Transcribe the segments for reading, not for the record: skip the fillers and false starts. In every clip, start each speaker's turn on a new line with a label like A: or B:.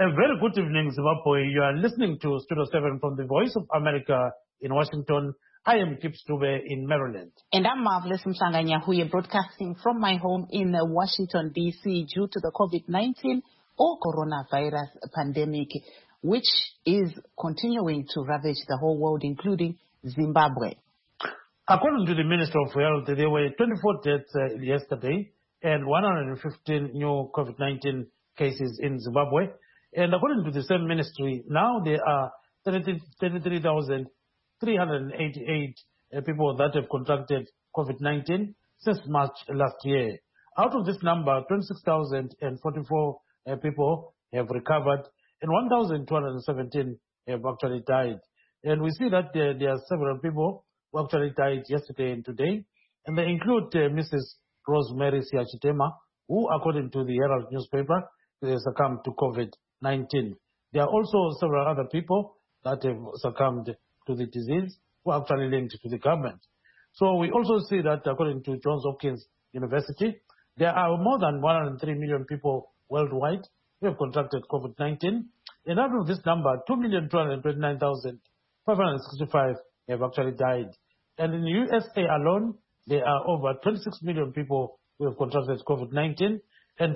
A: A very good evening, Zimbabwe. You are listening to Studio 7 from the Voice of America in Washington. I am Kip Stube in Maryland.
B: And I'm Marvelous Mshanganyahuye, broadcasting from my home in Washington, D.C. due to the COVID-19 or coronavirus pandemic, which is continuing to ravage the whole world, including Zimbabwe.
A: According to the Minister of Health, there were 24 deaths yesterday and 115 new COVID-19 cases in Zimbabwe. And according to the same ministry, now there are 33,388 people that have contracted COVID-19 since March last year. Out of this number, 26,044 people have recovered and 1,217 have actually died. And we see that there are several people who actually died yesterday and today. And they include Mrs. Rosemary Siachitema, who, according to the Herald newspaper, succumbed to COVID-19. There are also several other people that have succumbed to the disease who are actually linked to the government. So we also see that, according to Johns Hopkins University, there are more than 103 million people worldwide who have contracted COVID-19. And out of this number, 2,229,565 have actually died. And in the USA alone, there are over 26 million people who have contracted COVID-19 and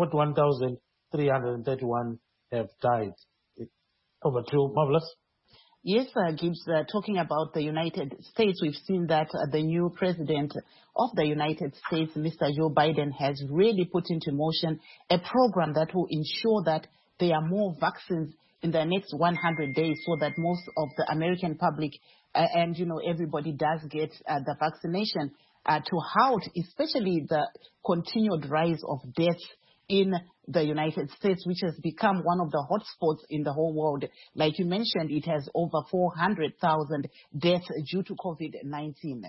A: 441,331 have died. Over to you, Marvelous.
B: Yes, Gibbs, talking about the United States, we've seen that the new president of the United States, Mr. Joe Biden, has really put into motion a program that will ensure that there are more vaccines in the next 100 days so that most of the American public and, everybody does get the vaccination to halt, especially the continued rise of deaths in the United States, which has become one of the hotspots in the whole world. Like you mentioned, it has over 400,000 deaths due to COVID-19.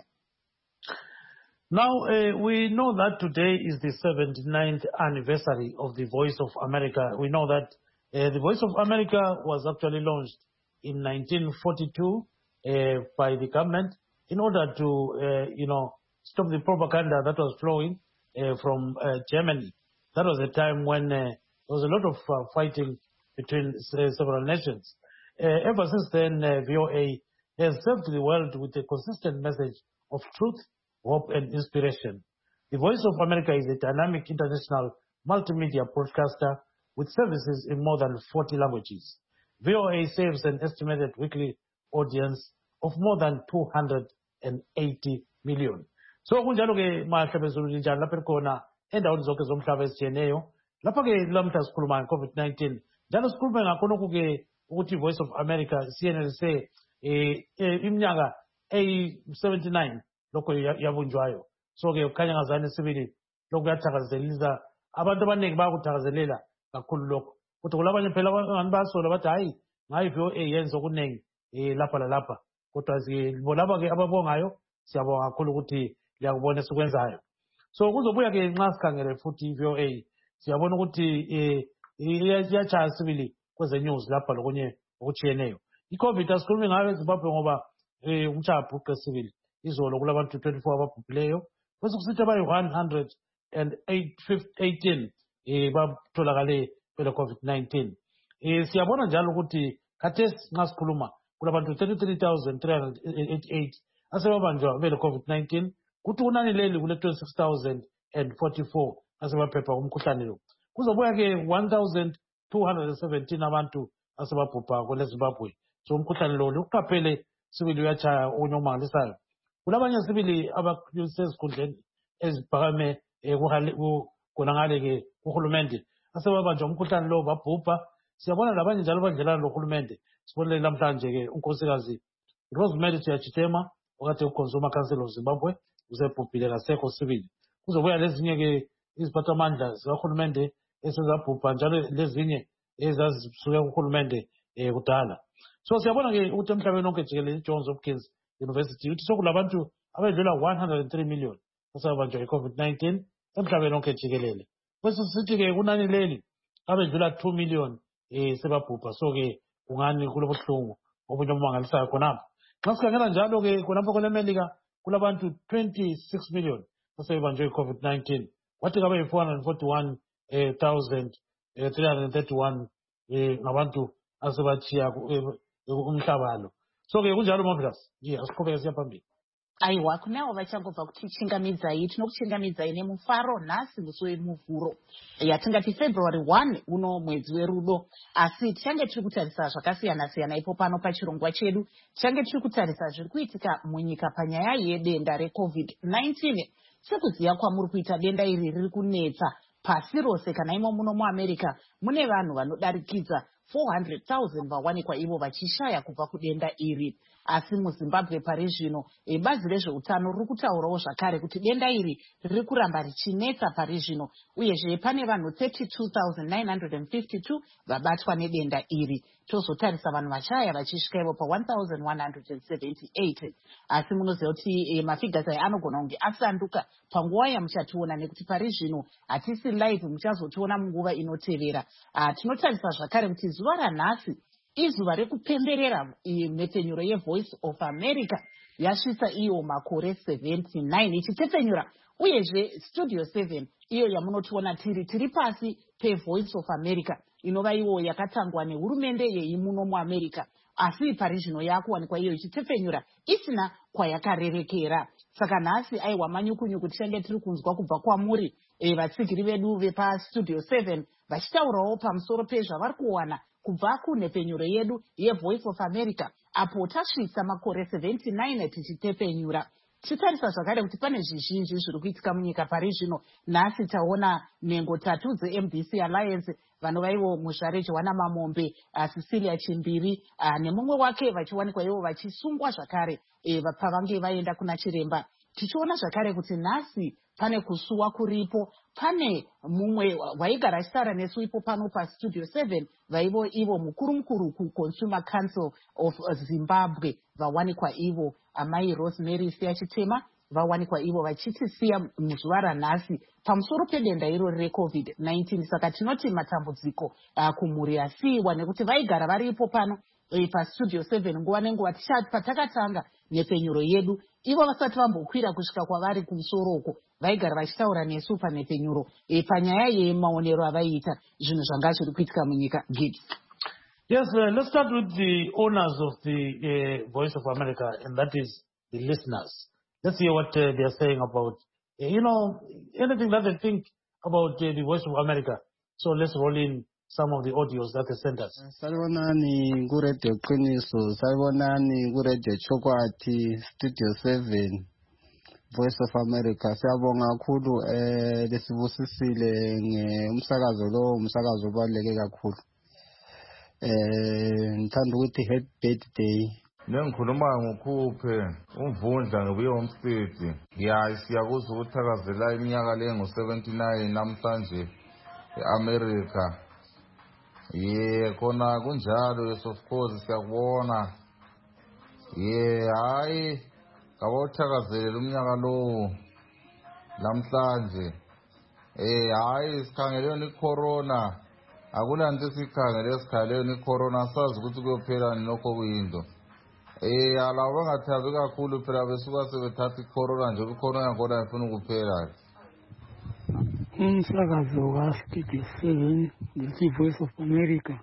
A: Now, we know that today is the 79th anniversary of the Voice of America. We know that the Voice of America was actually launched in 1942 by the government in order to, stop the propaganda that was flowing from Germany. That was a time when there was a lot of fighting between several nations. Ever since then, VOA has served the world with a consistent message of truth, hope, and inspiration. The Voice of America is a dynamic international multimedia broadcaster with services in more than 40 languages. VOA serves an estimated weekly audience of more than 280 million. So kunjalo ke mahlabezulu linjani lapha khona endaweni zonke zomhlaba ezijeneyo lapha ke lamhla sikhuluma nge-COVID-19 njalo sikhuluma ngakho ke ukuthi Voice of America siyenelise iminyaka 79 lokho yabunjwayo. So ke kukhanya ngazane sibili lokho kuyathakazelisa abantu abaningi bayakuthakazelela kakhulu lokho. Kodwa kulabanye phela abangani basola bathi hayi ngayi VOA yenza okuningi lapha lalapha. Kodwa labo ke ababongayo siyabonga kakhulu ukuthi liyakubona esikwenzayo. So kuzobuya ke nxa sikhangele futhi i-VOA siyabona ukuthi iyachaya sibili kweze-news lapha lokunye okutshiyeneyo. I-COVID asikhulumi ngayo eZimbabwe ngoba umtshaya bhuqe sibili izolo kulabantu 24 ababhubhileyo bese kusithi abayi-118 batholakale bele COVID-19. Siyabona njalo ukuthi khathesi nxa sikhuluma kulabantu 33,388 asebabanjwa bele COVID-19 kuthi kunani leli kule 26,044 asebaphepha kumkhuhlane lo. Kuzobuya ke 1,217 abantu asebabhubha kwele Zimbabwe. So umkhuhlane lo uqaphele sibili uyachaya okunye okumangalisayo. Kulabanye sibili abasezikundleni eziphakame khonangale ke kuhulumende asebabanjwa umkhuhlane lo babhubha. Siyabona labanye njalo bandlelana lohulumende. Sibonile namhlanje ke unkosikazi Rosemary Siachitema okade uConsumer Council of Zimbabwe uzebhubhile kasekho sibili. Kuzobuya lezinye ke iziphathamandla zikahulumende esezabhubha njalo lezinye ezazisuke kuhulumende kudala. So siyabona ke ukuthi emhlabeni wonke jikelele Johns Hopkins University uthi sokulabantu abedlula 103 million asebabanjwa i-COVID-19 emhlabeni wonke jikelele. Bese sithi ke kunani leli abedlula 2 million sebabhubha. So ke kungani kulobuhlungu obunye obumangalisayo khonapho. Nxa sikhangela njalo ke khonapho kwelemelika kulabantu 26 million asebanjwe i-COVID-19. Kwathi kabe 441,331 ngabantu asebachiya umhlaba lo. So ke kunjalo Mongikazi. Asiqhubeke siya phambili.
B: Aiwa, kunawo vachangobva kutichingamidzai, tinokuchingamidzai nemufaro nhasi musi wemuvhuro yatingati February 1 uno mwedzi werudo, asi tichange tiri kutarisa zvakasiyana-siyana ipo pano pachirongwa chedu. Tichange tiri kutarisa zviri kuitika munyika panyaya yedenda reCovid-19. Sekuziva kwamuri kuita denda iri riri kunetsa pasi rose, kana imo muno muAmerica mune vanhu vanodarikidza 400,000 vawanikwa ivo vachishaya kubva kudenda iri. Asi muZimbabwe pari zvino bazi rezveutano riri kutaurawo zvakare kuti denda iri riri kuramba richinetsa pari zvino, uyezve pane vanhu 32,952 vabatwa nedenda iri. Tozotarisa vanhu vashaya vachisvika ivo pa 1,178. Asi munoziva kuti mafigasi aya anogona kunge asanduka panguva yamuchationa, nekuti pari zvino hatisi live, muchazotiona munguva inotevera. Tinotarisa zvakare kuti zuva ranhasi izuva rekupemberera mhepfenyuro yeVoice of America yasvitsa iyo makore 79 ichitepfenyura, uyezve Studio 7 iyo yamunotiona tiri pasi peVoice of America inova iwo yakatangwa nehurumende yeimuno muAmerica, asi pari zvino yakuwanikwa iyo ichitepfenyura isina kwayakarerekera. Saka nhasi aiwa manyukunyuku tichange tiri kunzwa kubva kwamuri vatsigiri vedu vepaStudio 7 vachitaurawo pamusoro pezvavari kuwana kubva kunhepfenyuro yedu yeVoice of America apo tasvitsa makore 79 tichitepfenyura. Tichitarisa zvakare kuti pane zvizhinji zviri kuitika munyika pari zvino. Nhasi taona nhengo 3 dzeMBC Alliance, vanova ivo muzvare Johanna Mamombe, Cecilia Chimbiri nemumwe wake vachiwanikwa ivo vachisungwa zvakare pavange vaenda kuna chiremba. Tichiona zvakare kuti nhasi pane kusuwa kuripo, pane mumwe waigara achitaura nesu ipo pano paStudio 7 vaivo ivo mukuru kuConsumer Council of Zimbabwe vawanikwa ivo amai Rosemary Siyachitema vawanikwa ivo vachitisiya muzuva ranhasi pamusoro pedenda irori reCovid-19. Saka tinoti matambudziko kumhuri asiiwa, nekuti vaigara varipo pano paStudio 7 nguva nenguva patakatanga nhepfenyuro yedu. Ivo vasati vambokwira kusvika kwavari kumusoroko vaigara vachitaura nesu panhepfenyuro panyaya yemaonero avaiita zvinhu zvanga zviri kuitika munyika.
A: Yes, let's start with the owners of the Voice of America, and that is the listeners. Let's hear what they are saying about, anything that they think about the Voice of America. So let's roll in some of the audios that they sent us.
C: Salibonani kuRadio Qiniso, salibonani kuRadio Chokwati, Studio 7, Voice of America. Siyabonga kakhulu lesibusisile ngumsakazo lo, umsakazo obaluleke kakhulu. Ngithanda ukuthi happy birthday.
D: Nengikhuluma ngokhuphe umvundla ngibuye umsiti. Siyakuzwa ukuthakazela iminyaka le ngo-79 namhlanje eAmerica. Khona kunjalo, yes of course siyakubona. Hayi ngabawuthakazelela umnyaka lo namhlanje. Hayi sikhangeleni icorona. Akulanto esikhangele sikhaleni icorona, sazi ukuthi kuyophela nokho kuyinto. Alabo bangathabi kakhulu phela besuka sebethatha icorona nje, icorona yakhona ayifuna ukuphela.
E: Umsakazo kaStudio 7 ngeVoice of America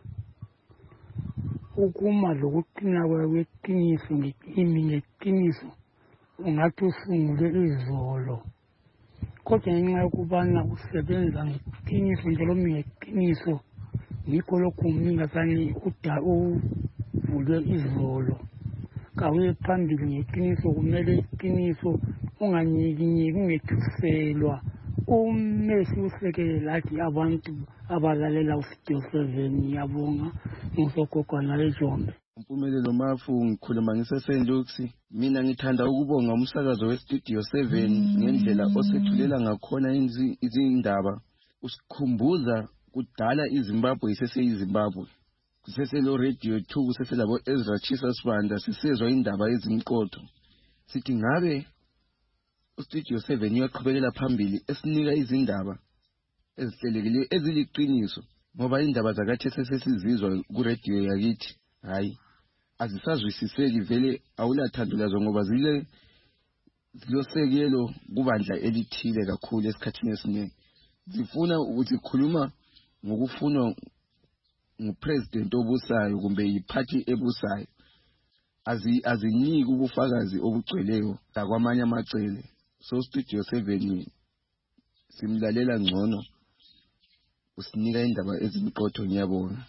E: ukuma lokuqina kweqiniso ngeqiniso ungathi usungule izolo, kodwa ngenxa yokubana usebenza ngeqiniso njalo ngeqiniso yikho lokhu umningasane uvule izolo. Kawuye phambili ngeqiniso, kumele iqiniso unganyikinyeki ungethuselwa. Umesi usekele lathi abantu abalalela uStudio 7. Yabonga ngizogogwana leJombe.
C: Umpumelelo Mafu, ngikhuluma ngiseSt. Luke's. Mina ngithanda ukubonga umsakazo weStudio 7 ngendlela osethulela ngakhona izindaba. Usikhumbuza kudala iZimbabwe iseseyiZimbabwe. Kuseselo Radio 2, kuseselabo Ezra Chisa Sibanda, sisezwa indaba ezimqotho. Sithi ngabe uStudio 7 uyaqhubekela phambili esinika izindaba ezihlelekileyo eziliqiniso, ngoba indaba zakathi sesizizwa kuRadio yakithi hayi azisazwisiseki, vele awulathando lazo ngoba zilosekelo kubandla elithile kakhulu esikhathini esiningi. Zifuna ukuthi khuluma ngokufunwa ngupresident obusayo kumbe yiphathi ebusayo aziniki ubufakazi obugcweleyo kwamanye amacele. So Studio 7 simlalela ngcono usinika indaba ezimqotho. Ngiyabonga.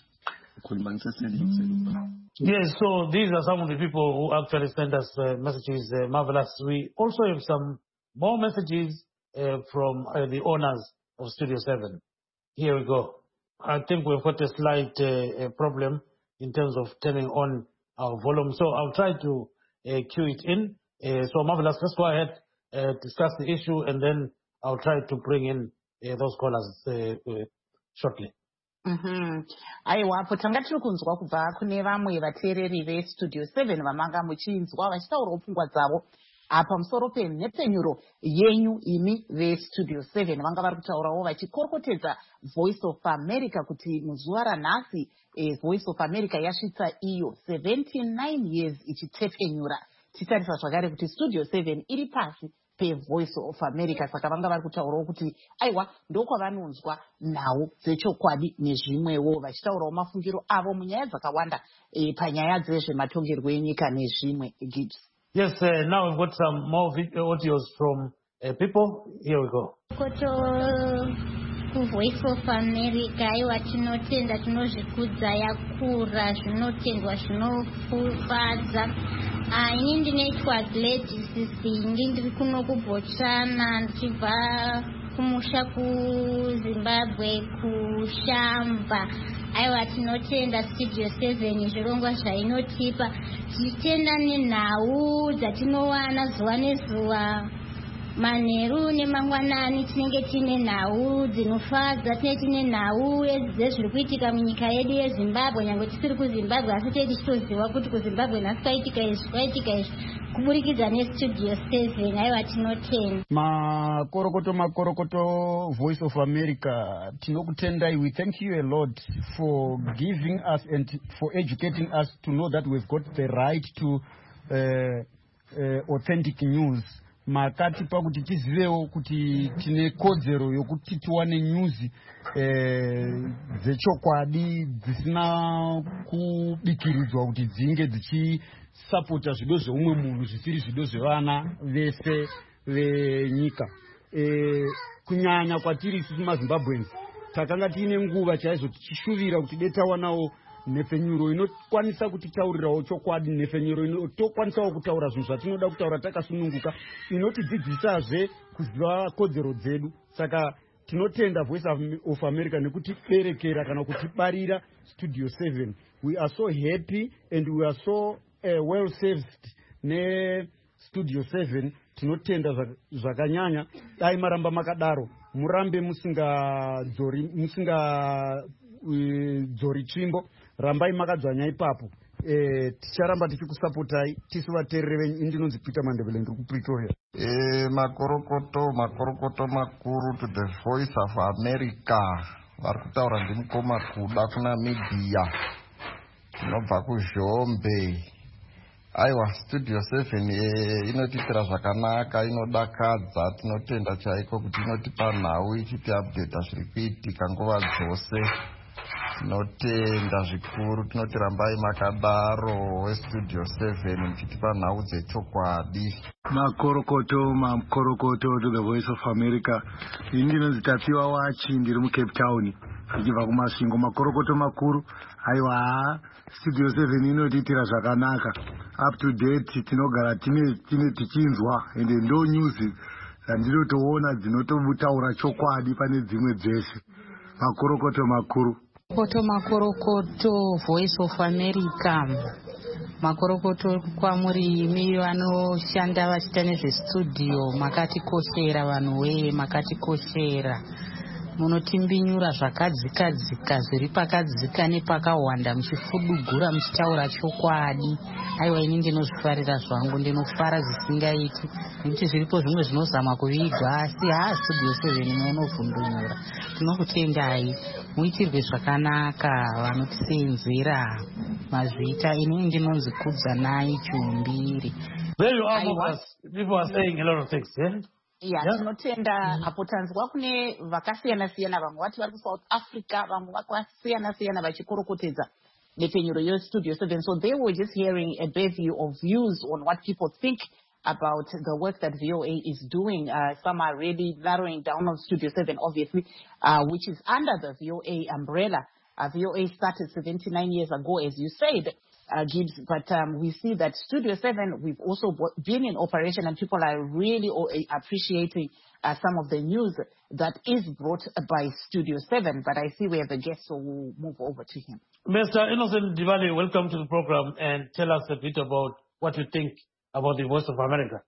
A: Yes, so these are some of the people who actually send us messages. Marvelous. We also have some more messages from the owners of Studio 7. Here we go. I think we've got a slight problem in terms of turning on our volume. So I'll try to cue it in. So Marvelous, let's go ahead, discuss the issue, and then I'll try to bring in those callers shortly.
B: Aiwa tanga tiri kunzwa kubva kune vamwe vateereri veStudio 7 vamanga muchinzwa vachitaura pfungwa dzavo apa musoro penhepfenyuro yenyu imi veStudio 7 vanga vari kutaurawo vachikorokotedza Voice of America kuti muzuva ranhasi Voice of America yasvitsa iyo 79 years ichitepfenyura. Titarisa zvakare kuti Studio 7 iri pasi Voice of America, saka vanga vari kutaurawo kuti aiwa ndokwavanonzwa nhau dzechokwadi nezvimwewo vachitaurawo mafungiro avo munyaya dzakawanda panyaya dzezvematongerwo enyika nezvimwe. Gibbs.
A: Yes, now we've got some more audios from people. Here we go.
F: Voice of America aiwa tinotenda tinozvikudza yakura zvinotendwa zvinofadza. Ini ndinoitwa Gladys Singi ndiri kuno kuBotswana ndichibva kumusha kuZimbabwe kushamba. Aiwa tinotenda Studio 7 zvirongwa zvainotipa tichitenda nenhau dzatinowana zuva nezuva manheru nemangwanani tinenge tine nhau dzinofadza tine nhau dzezviri kuitika munyika yedu yeZimbabwe nyange tisiri kuZimbabwe asi tichitoziva kuti kuZimbabwe nhasi kwaitika izvi kuburikidza neStudio 7. Aiwa tinotenda
G: makorokoto Voice of America tinokutendai. We thank you a lot for giving us and for educating us to know that we've got the right to authentic news. Makatipa kuti tizivewo kuti tine kodzero yokuti tiwane news dzechokwadi dzisina kubikiridzwa kuti dzinge dzichisapota zvido zveumwe munhu zvisiri zvido zvevana vese venyika. Kunyanya kwatiri isusu maZimbabweans takanga tiine nguva chaizvo tichishuvira kuti detawanawo nhefenyuro inokwanisa kutitaurirawo chokwadi, nhefenyuro inotokwanisawo kutaura zvinhu zvatinoda kutaura takasununguka, inotidzidzisazve kuziva kodzero dzedu. Saka tinotenda Voice of America nekuti berekera kana kutibarira Studio 7. We are so happy and we are so well served ne Studio 7. Tinotenda zvakanyanya. Dai maramba makadaro murambe musinga dzori tsvimbo, rambai makadzvanya ipapo. Ticharamba tichikusapotai tisu vateereri venyu. Indinonzi Peter Mandebele ndiri kuPretoria.
D: Makorokoto makuru to the Voice of America vari kutaura ndimukoma kuda kuNamibia tinobva kuZhombe. Aiwa Studio 7 inotiitira zvakanaka, inodakadza, tinotenda chaiko kuti inotipa nhau ichiti update zviri kuitika nguva dzose. Tinotenda zvikuru, tinoti rambai makadaro weStudio 7 muchitipa nhau dzechokwadi.
H: Makorokoto to the Voice of America. Indinonzi Tapiwa Wachi ndiri muCape Town ndichibva kumasvingo. Makorokoto makuru aiwa Studio 7 inotiitira zvakanaka, up to date, tinogara tine tichinzwa ende ndo news dzandinotoona dzinototaura chokwadi pane dzimwe dzese. Makorokoto makuru.
B: Makorokoto Voice of America. Makorokoto kwamuri imi vanoshanda vachita nezvestudio, makatikoshera vanhu weye, makatikoshera. Munotimbinyura zvakadzika zviri pakadzika nepakawanda, muchifudugura muchitaura chokwadi. Aiwa ini ndinozvifarira zvangu, ndinofara zvisingaiti nekuti zviripo zvimwe zvinozama kuvigwa asi Studio 7 munovhundunyura. Tinokutendai, muitirwe zvakanaka vanotisenzera mazvita. Ini ndinonzi Kudzanai Chumbiri.
A: There you are, Mobas. People are saying a lot of things, yeah?
B: tinotenda apo tanzwa kune vakasiyana-siyana, vamwe vati vari kuSouth Africa, vamwe vakasiyana-siyana vachikorokotedza nepenyuro yeStudio 7. So they were just hearing a bevy of views on what people think about the work that VOA is doing. Some are really narrowing down on Studio 7, obviously, which is under the VOA umbrella. VOA started 79 years ago, as you said, Gibbs, but we see that Studio 7, we've also been in operation, and people are really appreciating some of the news that is brought by Studio 7. But I see we have a guest, so we'll move over to him.
A: Mr. Innocent Diwali, welcome to the program, and tell us a bit about what you think about the Voice of America.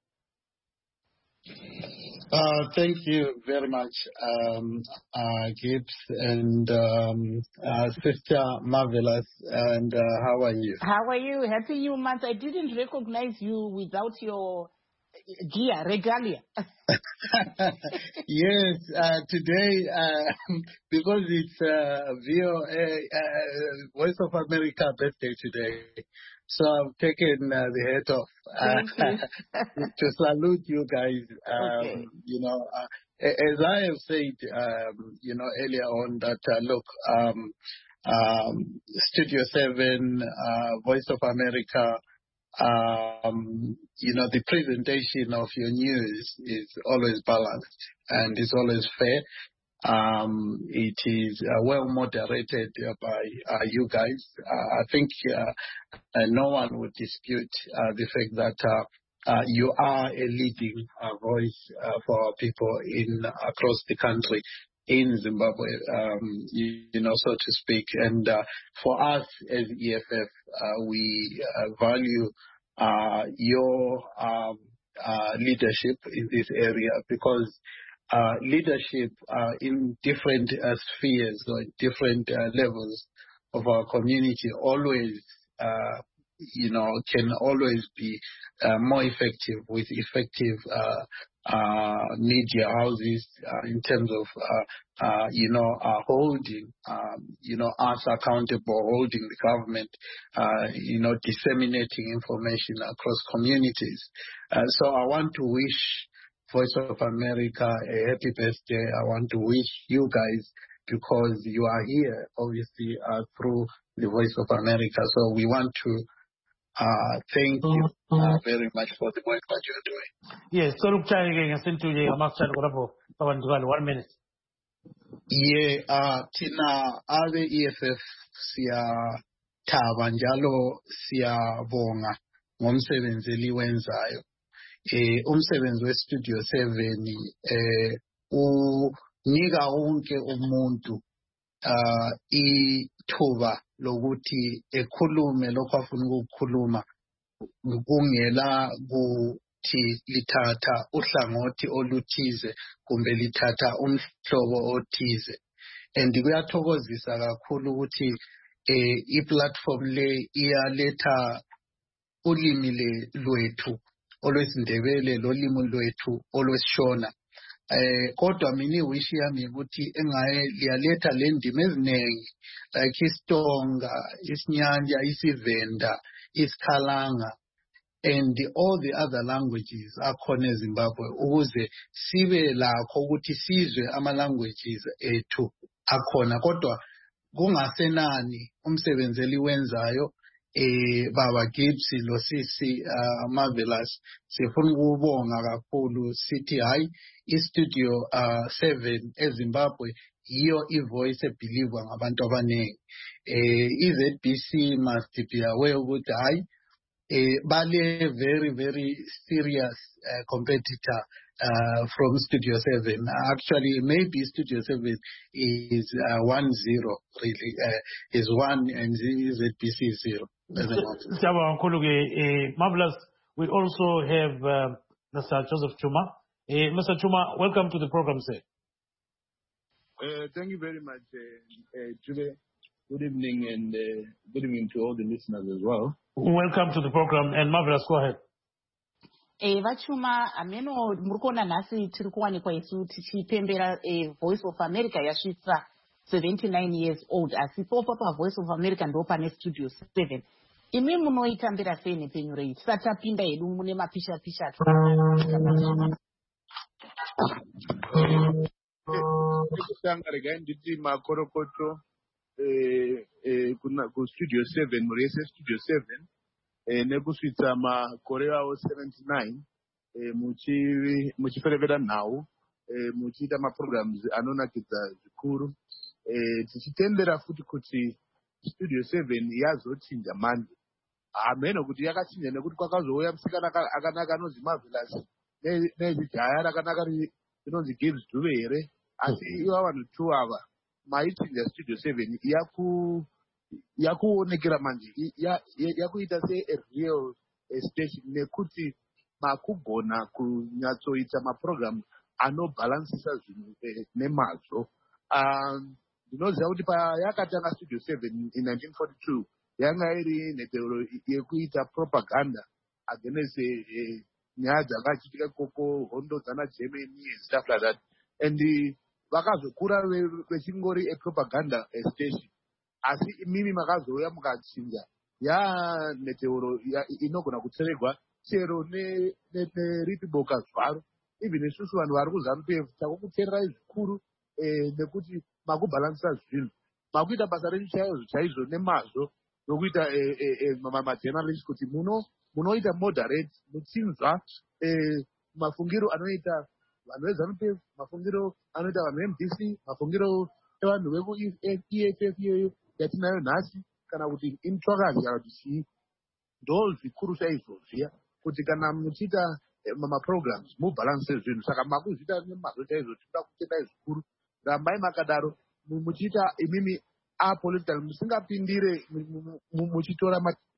I: Thank you very much, Gibbs and Sister Marvelous. And how are you?
B: How are you? Happy New Month. I didn't recognize you without your gear, regalia.
I: Yes, today, because it's VOA, Voice of America birthday today. So I've taken the hat off to salute you guys.
B: Okay.
I: You know, as I have said, you know, earlier on that, look, Studio 7, Voice of America, you know, the presentation of your news is always balanced and is always fair. It is well moderated by you guys. I think no one would dispute the fact that you are a leading voice for our people across the country, in Zimbabwe, you know, so to speak. And for us as EFF, we value your leadership in this area, because leadership in different spheres or different levels of our community always, you know, can always be more effective with effective media houses in terms of, you know, holding, you know, us accountable, holding the government, you know, disseminating information across communities. So I want to wish Voice of America a happy birthday. I want to wish you guys, because you are here, obviously, through the Voice of America. So we want to thank you very much for the work that you're doing.
A: Yes, so look, to 1 minute.
I: Yeah, Tina, other EFF, Taba njalo siyabonga ngomsebenzi eliwenzayo. Umsebenzi weStudio 7 unika wonke umuntu ithuba lokuthi ekhulume lokho afuna ukukhuluma, kungela kuthi lithatha uhlangothi oluthize kumbe lithatha umhlobo othize. And kuyathokozisa kakhulu ukuthi i-platform le iyaletha ulimi lwethu olwesindebele lolimi lwethu olwesishona. Kodwa mina wish yami ukuthi engaye liyaletha le ndimi eziningi, like isiTonga, isiNyanja, isiVenda, isiKhalanga, and all the other languages akhona eZimbabwe, ukuze sibe lakho ukuthi sizwe ama-languages ethu akhona. Kodwa kungasenani umsebenzi eliwenzayo, Baba Gibbs lo Sisi Marvelous, sifuna ukubonga kakhulu sithi hayi iStudio 7 eZimbabwe yiyo ivoice ebelievwa ngabantu abaningi. iZBC must be aware ukuthi hayi bale very serious competitor from Studio 7. Actually, maybe Studio 7 is 1-0, really. Is 1 and ZBC is 0.
A: Marvelous. We also have Mr. Joseph Chuma. Mr. Chuma, welcome to the program, sir.
J: Thank you very much, Jube. Good evening, and good evening to all the listeners as well.
A: Welcome to the program, and Marvelous, go ahead.
B: Vachuma ameno murikona nhasi tiri kuwanikwa isu tichipembera Voice of America yasvitsa 79 years old, asi popa paVoice of America ndo pane Studio 7. Imi munoitambira sei nepenyu rei tisati tapinda hedu mune mapisha
J: ekutanga regai nditi makorokoto kustudio 7 muri yese studio 7 nekusvitsa makore avo 79 muchiferevera nhau muchiita maprograms anonakidza zvikuru tichitendera futi kuti studio 7 yazochinja manje hameno kuti yakachinja nekuti kwakazouya musikana akanaka anonzi Marvelous nezijaya rakanaka rinonzi Gibbs Dube here asi iva vanhu 2 ava maichinja studio 7 yakuonekera manje yakuita sereal station nekuti makugona kunyatsoita maprogram anobhalansisa zvinhu nemazvo. Ndinoziva kuti payakatanga studio 7 in 1942 yanga iri netero yekuita propaganda against nyaya dzakachitika koko hondo dzana Germany and stuff like that, and vakazokura vechingori propaganda station, asi imimi makazouya mukachinja netero inogona kutseregwa chero neripi boka zvaro. Even isusu vanhu vari kuZANU-PF takukutsererai zvikuru nekuti makubhalansisa zvinhu, makuita basa renyu chaizvo nemazvo nokuita majournalist kuti munoita moderate, muchinzwa mafungiro anoita vanhu veZANU-PF, mafungiro anoita vanhu veMDC, mafungiro evanhu vekuEFF iyoyo yatinayo nhasi, kana kuti intsvakazi kana kuti chii. Ndo zvikuru chaizvo zviya kuti kana muchiita maprograms mubalance zvinhu, saka makuzviita nemazvo chaizvo. Tinoda kutendai zvikuru, rambai makadaro muchiita imimi apolitical, musingapindire muchitora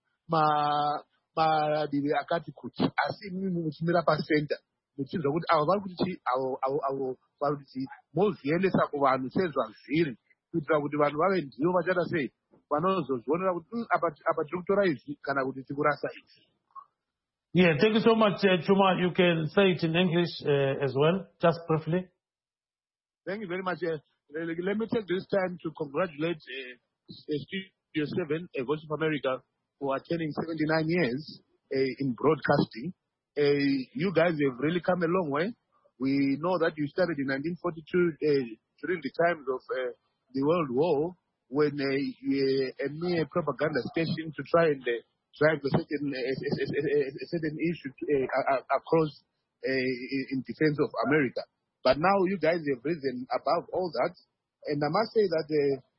J: madivi akati kuti, asi imimi muchimira pacenter muchinzwa kuti avo vari kuti chii, avo vari kuti chii, mozviendesa kuvanhu sezvazviri, kuitira kuti vanhu vave ndivo vachaita sei vanozozvionera kuti apa tiri kutora izvi kana kuti tiri kurasa izvi.
A: Yeah, thank you so much, Chuma. You can say it in English as well, just briefly.
J: Thank you very much. Let me take this time to congratulate Studio 7, Voice of America, for attaining 79 years in broadcasting. You guys have really come a long way. We know that you started in 1942 during the times of the World War, when a mere propaganda station to try and drive a certain issue across in defense of America. But now you guys have risen above all that. And I must say that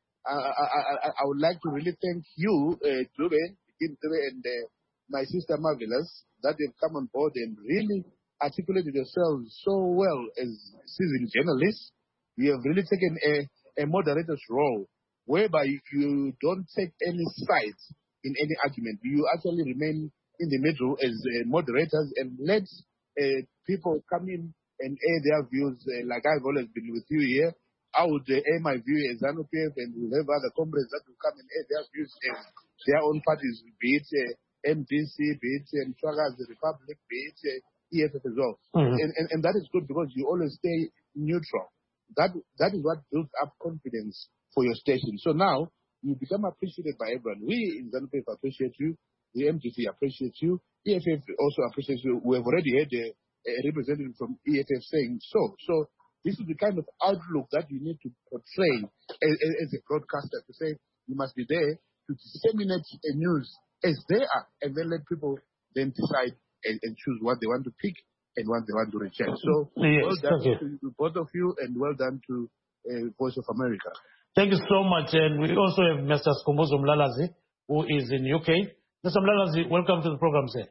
J: I would like to really thank you, Dube, and my sister Marvelous, that they've come on board and really articulated yourselves so well as seasoned journalists. You have really taken a moderator's role, whereby you don't take any sides in any argument. You actually remain in the middle as moderators and let people come in and air their views. Like I've always been with you here, I would air my view as ZANU-PF, and we'll have other comrades that will come and air their views as their own parties, be it MDC, be it Mtwakazi Republic, be it EFF as well. Mm-hmm. And that is good because you always stay neutral. That is what builds up confidence for your station. So now you become appreciated by everyone. We in ZANU-PF appreciate you. The MDC appreciates you. EFF also appreciates you. We have already had a representative from EFF saying so. So this is the kind of outlook that you need to portray as a broadcaster, to say you must be there to disseminate news as they are, and then let people then decide and choose what they want to pick and what they want to reject. So yes, well done to both of you, and well done to Voice of America.
A: Thank you so much. And we also have Mr. Skhumbuzo Mlalazi, who is in UK. Mr. Mlalazi, welcome to the program, sir.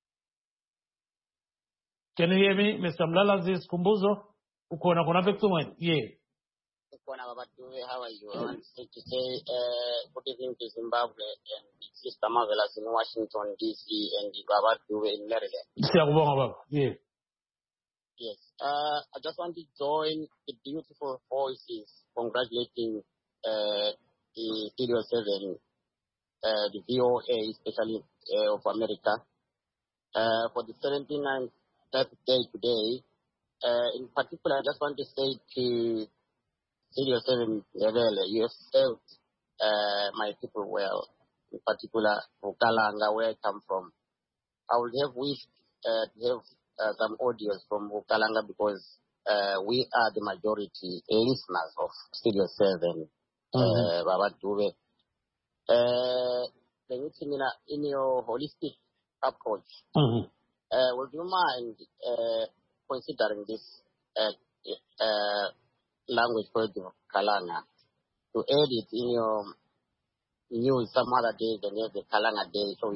A: Can you hear me, Mr. Mlalazi Skhumbuzo? Yeah.
K: How are you? I want to say good evening to Zimbabwe and Sister Marvelous in Washington, D.C. and Baba Dube in Maryland.
A: Yeah.
K: Yes. I just want to join the beautiful voices congratulating the Studio 7, the VOA, especially of America, for the 79th birthday today. In particular, I just want to say to Studio 7 Levele, you have served my people well, in particular Bukalanga, where I come from. I would have wished to have some audios from Bukalanga, because we are the majority listeners of Studio 7, Baba Dube. In your holistic approach, would you mind considering this language called Kalanga to add it in your news some other day than the Kalanga day? So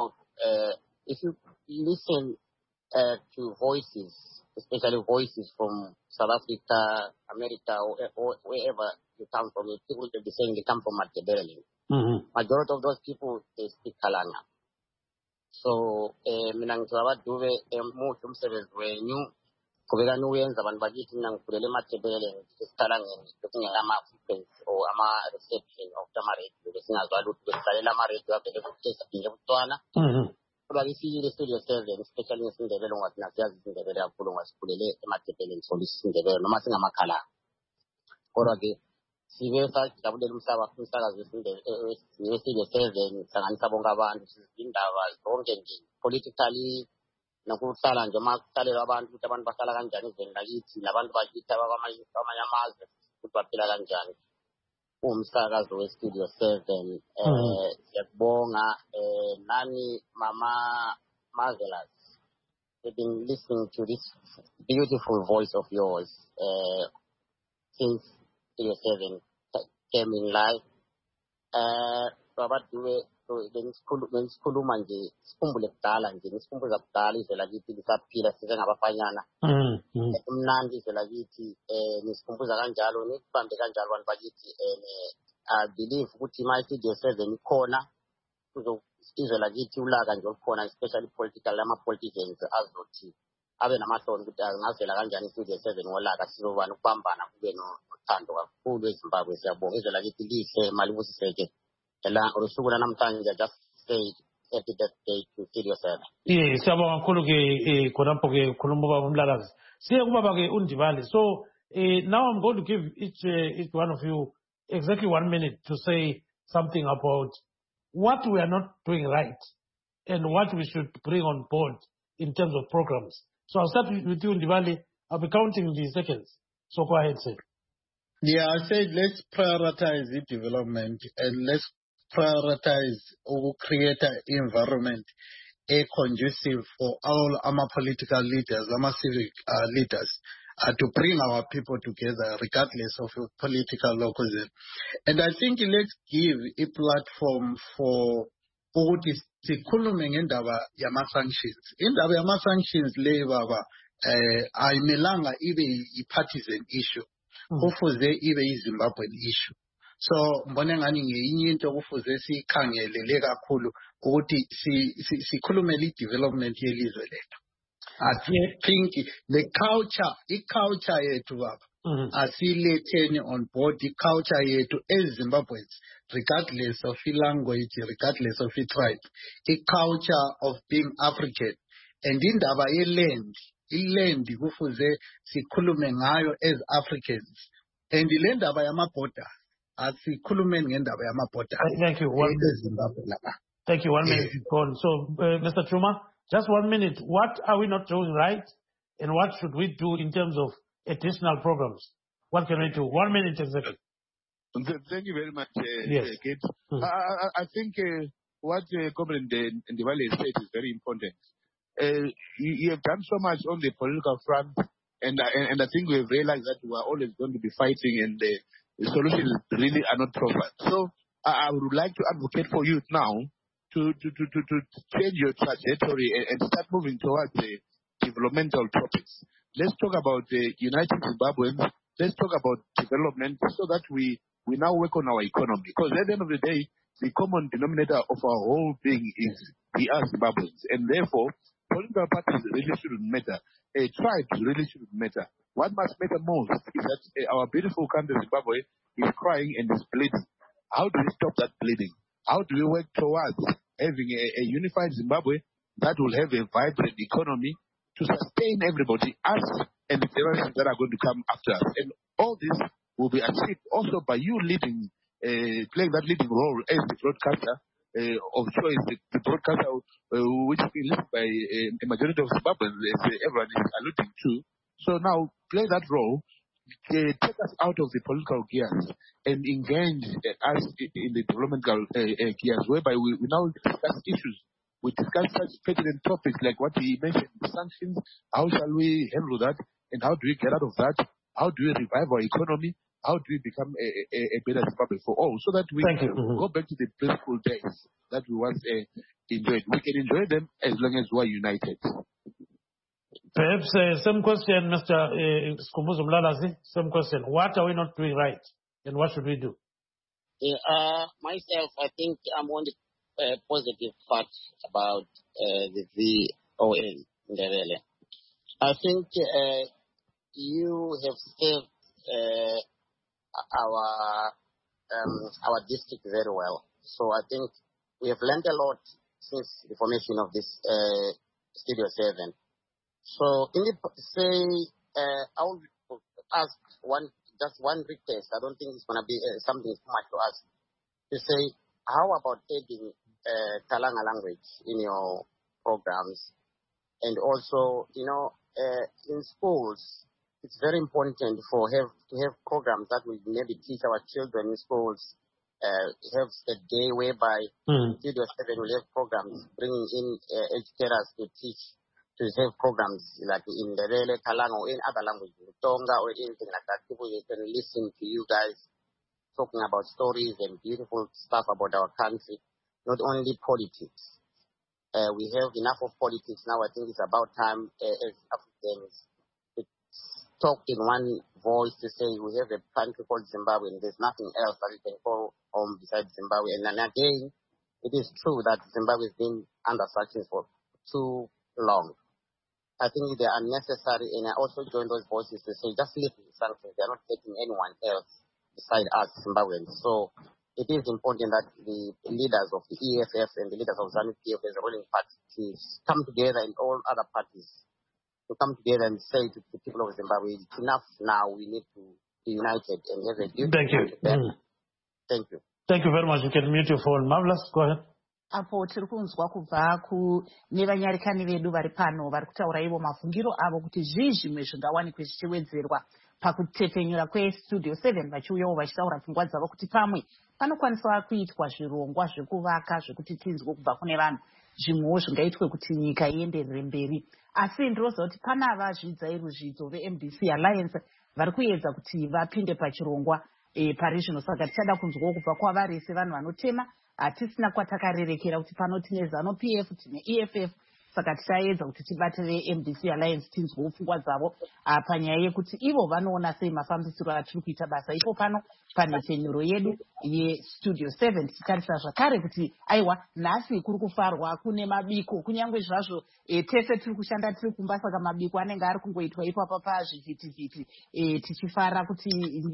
K: if you listen to voices, especially voices from South Africa, America, or wherever you come from, people will be saying they come from Matabele. Majority of those people, they speak Kalanga. So, mina ngizoba duve muthi umsebenzi wenyu kubeka nuyenza abantu bakithi mina ngivulele Matabele ngisikhalanga looking at ama frequency or ama reception of the radio besingazwa lutho besisalela ama radio avele kuthesa phinde kuTswana. Kodwa isiyile Studio 7 especially ngesindebele ngoba thina siyazi isindebele kakhulu ngoba sikhulele eMatabele ngifunda isindebele noma singamakhalanga. Kodwa ke sibe sajabulela umsakazo wesindebele 7 sanganisa bonke abantu izindaba zonke nje politically nokuhlala nje makuhlalelwa abantu ukuthi abantu bahlala kanjani ezweni lakithi nabantu bakithi abamanye amazwe ukuthi baphila kanjani. Umsakazo weStudio 7 siyabonga nani Mama Marvelous. We've been listening to this beautiful voice of yours since Studio 7 came in live. Baba Dube, benisikhuluma nje sikhumbule kudala nje nisikhumbuza kudala izwe lakithi lisaphila sisengabafanyana. Umnandi izwe lakithi nisikhumbuza kanjalo nisibambe kanjalo abantu bakithi. I believe ukuthi my Studio 7 ikhona izwe lakithi ulaka nje olukhona especially political ama-politicians azothi abe namahloni ukuthi angavela kanjani Studio 7 ngolaka sizobana ukubambana kube nothando kakhulu eZimbabwe. Siyabonga izwe lakithi lihle malibusiseke. Usuku lanamhlanje just say happy birthday to Studio 7.
A: Siyabonga kakhulu ke khonapho ke khuluma baba umlalazi. Siye kubaba ke uNdibali. So now I'm going to give each one of you exactly 1 minute to say something about what we are not doing right and what we should bring on board in terms of programs. So I'll start with you, Ndibali. I'll be counting the seconds. So go ahead, sir.
I: Yeah, I said let's prioritize the development and let's prioritize or create an environment conducive for all our political leaders, our civic leaders, to bring our people together regardless of political localism. And I think let's give a platform for ukuthi sikhulume ngendaba yama-sanctions. Indaba yama-sanctions le baba ayimelanga ibe i-partisan issue. Kufuze ibe i-Zimbabwean issue. So mbone ngani ngeyinye into kufuze sikhangelele kakhulu ukuthi sikhulumele i-development yelizwe lethu. I think the culture yethu baba asiletheni on board i-culture yethu as Zimbabweans, regardless of language, regardless of tribe, i-culture of being African. And indaba yeland, iland kufuze sikhulume ngayo as Africans. And le ndaba yama-border asikhulumeni ngendaba yama-border.
A: Thank you. Thank you. 1 minute is gone. So Mr. Chuma, just 1 minute. What are we not doing right and what should we do in terms of additional programs? What can we do? 1 minute exactly.
J: Thank you very much,
A: yes.
J: Kate. I think what Comrade Ndibali said is very important. You have done so much on the political front, and I think we have realized that we are always going to be fighting, and the solutions really are not proper. So I would like to advocate for you now to change your trajectory and start moving towards the developmental topics. Let's talk about uniting Zimbabweans. Let's talk about development so that we now work on our economy. Because at the end of the day, the common denominator of our whole being is we are Zimbabweans. And therefore, political parties really shouldn't matter. Tribes really shouldn't matter. What must matter most is that our beautiful country, Zimbabwe, is crying and is bleeding. How do we stop that bleeding? How do we work towards having a unified Zimbabwe that will have a vibrant economy to sustain everybody, us and the generations that are going to come after us? And all this will be achieved also by you leading, playing that leading role as the broadcaster of choice, the broadcaster which is listened by a majority of Zimbabweans, as everyone is alluding to. So now play that role, take us out of the political gears and engage us in the developmental gears, whereby we now discuss issues. We discuss such pertinent topics like what he mentioned, sanctions, how shall we handle that, and how do we get out of that? How do we revive our economy? How do we become a better Zimbabwe for all? So that we can go back to the blissful days that we once enjoyed. We can enjoy them as long as we are united.
A: Perhaps same question, Mr. Skhumbuzo Mlalazi, same question. What are we not doing right, and what should we do?
K: Myself, I think I'm on the positive part about the VON in the rally. I think you have served our district very well. So I think we have learned a lot since the formation of this Studio 7. So I will ask just one request. I don't think it's going to be something too much to ask. To say, how about adding Kalanga language in your programs? And also, in schools, it's very important to have programs that will maybe teach our children in schools. Have a day whereby Studio 7 will have programs bringing in educators to teach. To have programs like in the Rele, Kalanga, or in other languages, Tonga, or anything like that. People can listen to you guys talking about stories and beautiful stuff about our country, not only politics. We have enough of politics now. I think it's about time as Africans to talk in one voice to say we have a country called Zimbabwe and there's nothing else that we can call home besides Zimbabwe. And then again, it is true that Zimbabwe has been under sanctions for too long. I think they are unnecessary, and I also join those voices to say just leave the sanctions. They are not taking anyone else beside us, Zimbabweans. So it is important that the leaders of the EFF and the leaders of ZANU-PF as a ruling party to come together, and all other parties to come together and say to the people of Zimbabwe, it's enough now. We need to be united and have a duty.
A: Thank you.
K: Thank you.
A: Thank you very much. You can mute your phone. Marvelous. Go ahead.
B: Apo tiri kunzwa kubva nevanyarikani vedu vari pano vari kutaura ivo mafungiro avo kuti zvimwe zvingawanikwe zvichiwedzerwa pakutepfenyura kwestudio 7 vachiuyawo vachitaura pfungwa dzavo kuti pamwe panokwaniswa kuitwa zvirongwa zvekuvaka zvekuti tinzwe kubva kune vanhu zvimwewo zvingaitwe kuti nyika ienderere mberi. Asi ndinoziva kuti pana vazvidzai ruzvidzo veMDC Alliance vari kuedza kuti vapinde pachirongwa pari zvino. Saka tichada kunzwawo kubva kwavari sevanhu vanotema. Hatisina kwatakarerekera kuti pano tine ZANU-PF tine EFF, saka tichaedza kuti tibate veMDC Alliance tinzwewo pfungwa dzavo panyaya yekuti ivo vanoona sei mafambisiro atiri kuita basa ipo pano panhepfenyuro yedu yestudio 7. Tichitarisa zvakare kuti aiwa nhasi kuri kufarwa kune mabiko kunyange zvazvo tese tiri kushanda tiri kumba, saka mabiko anenge ari kungoitwa ipapa pazvivhitivhiti tichifara kuti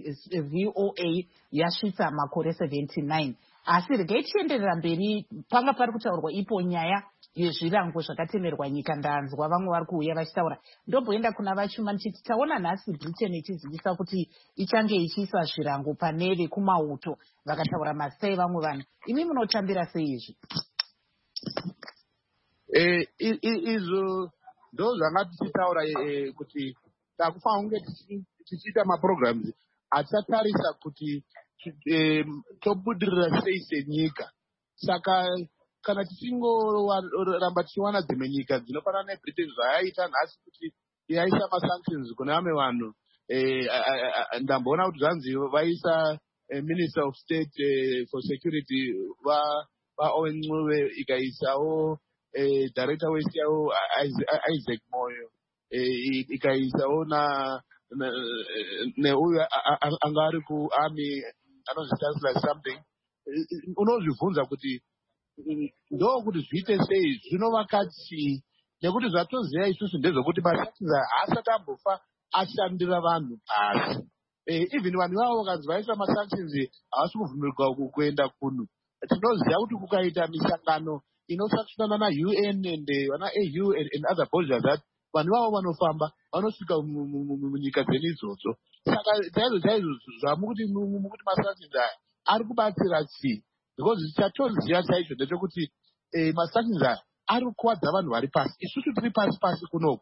B: VOA yasvitsa makore 79. Asi regai tienderera mberi, panga pari kutaurwa ipo nyaya yezvirango zvakatemerwa nyika. Ndanzwa vamwe vari kuuya vachitaura. Ndobhoenda kuna vachuma ndichiti taona nhasi Britain ichizivisa kuti ichange ichiisa zvirango pane vekumauto. Vakataura masai vamwe vanhu. Imi munotambira sei izvi?
J: Izvo ndo zvanga tichitaura kuti takufanira kunge tichiita maprograms achatarisa kuti tobudirira sei senyika. Saka kana tichingoramba tichiwana dzimwe nyika dzinofanana neBritain zvayaita nhasi kuti yaisa masanctions kune vamwe vanhu, ndamboona kuti zvanzi vaisa Minister of State for Security vaOwen Ncube, ikaisawo Director West yavo Isaac Moyo, ikaisawo neuyo anga ari kuarmy anozvitarisira something. Unozvibvunza kuti ndokuti zviite sei, zvinovaka chii? Nekuti zvatoziva isusu ndezvokuti mashakiza haasati ambofa ashandira vanhu pasi. Even vanhu ivavo vakanzi vaisa masanctions havasi kubvumirwa kuenda kuno. Tinoziva kuti kukaita misangano inosaksonana naUN and AU and other bodies that vanhu ivavo vanofamba vanosvika munyika dzene idzodzo. Saka chaizvo zvamukuti masanctions aya ari kubatsira chii? Because chatoziva chaizvo ndechekuti masanctions aya ari kuwadza vanhu vari pasi. Isusu tiri pasi kunoku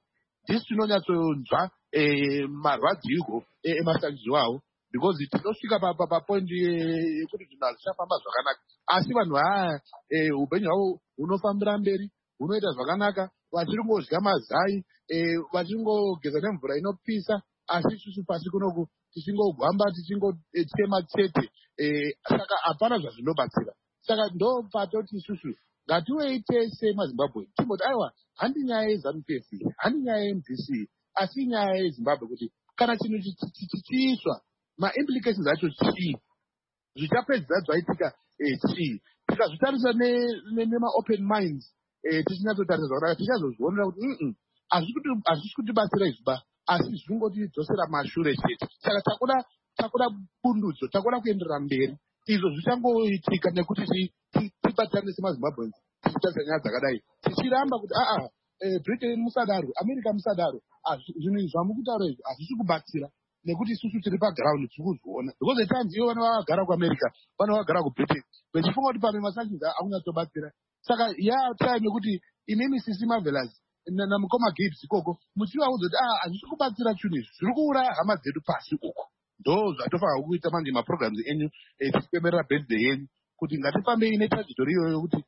J: ndisi tinonyatsonzwa marwadziwo emasadziwo awo, because tinosvika papoint yekuti zvinhu hazvichafamba zvakanaka. Asi vanhu upenyu hwavo hunofambira mberi, hunoita zvakanaka, vachiringodya mazai, vachiringogeza nemvura inopisa, asi isusu pasi kunoku tichingogwamba tichingotema tsete, saka hapana zvazvinobatsira. Saka ndo patoti isusu ngatiwei tese maZimbabwe timboti aiwa, handi nyaya yeZANU-PF, handi nyaya yeMDC, asi nyaya yeZimbabwe, kuti kana chinhu chichiiswa maimplications acho chii, zvichapedzisa zvaitika chii. Tikazvitarisa nema-open minds, tichinyatsotarisa zvakanaka, tichazozvionera kuti hazvisi kutibatsira izviba, asi zvingotidzosera mashure chete. Saka takuda bundudzo, takuda kuenderera mberi. Izvo zvichangoitika nekuti tibatsirane semaZimbabweans tichitarisa nyaya dzakadai. Tichiramba kuti Britain musadaro, America musadaro, zvinhu izvi zvamukutaura izvi hazvisi kubatsira, nekuti isusu tiri paground tiri kuzviona. Because at times ivo vana vagara kuAmerica, vana vagara kuBritain, vachifunga kuti pamwe masanctions hakunyatsobatsira. Saka time yekuti inini Sisi Marvelous namukoma Gibbs ikoko muchivaudza kuti hazvisi kubatsira chinhu izvi, zviri kuuraya hama dzedu pasi uko. Ndo zvatofanira kuita manje maprograms enyu tichipemberera birthday yenyu, kuti ngatifambei netrajectory iyoyo kuti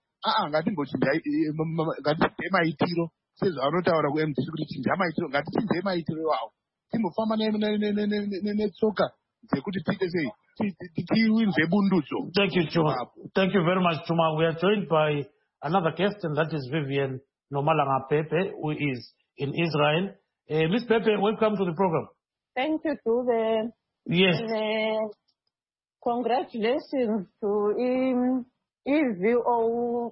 J: ngatichinjei maitiro sezvavanotaura kuMDC kuti chinjai maitiro, ngatichinjei maitiro iwawo, timbofamba netsoka dzekuti tiite sei tiwinze bundudzo.
A: Thank you, Chuma. Thank you very much, Chuma. We are joined by another guest, and that is Vivian Nomalanga Pepe, who is in Israel. Miss Pepe, welcome to the program.
L: Thank you, Tuve.
A: Yes.
L: And, congratulations to iVOA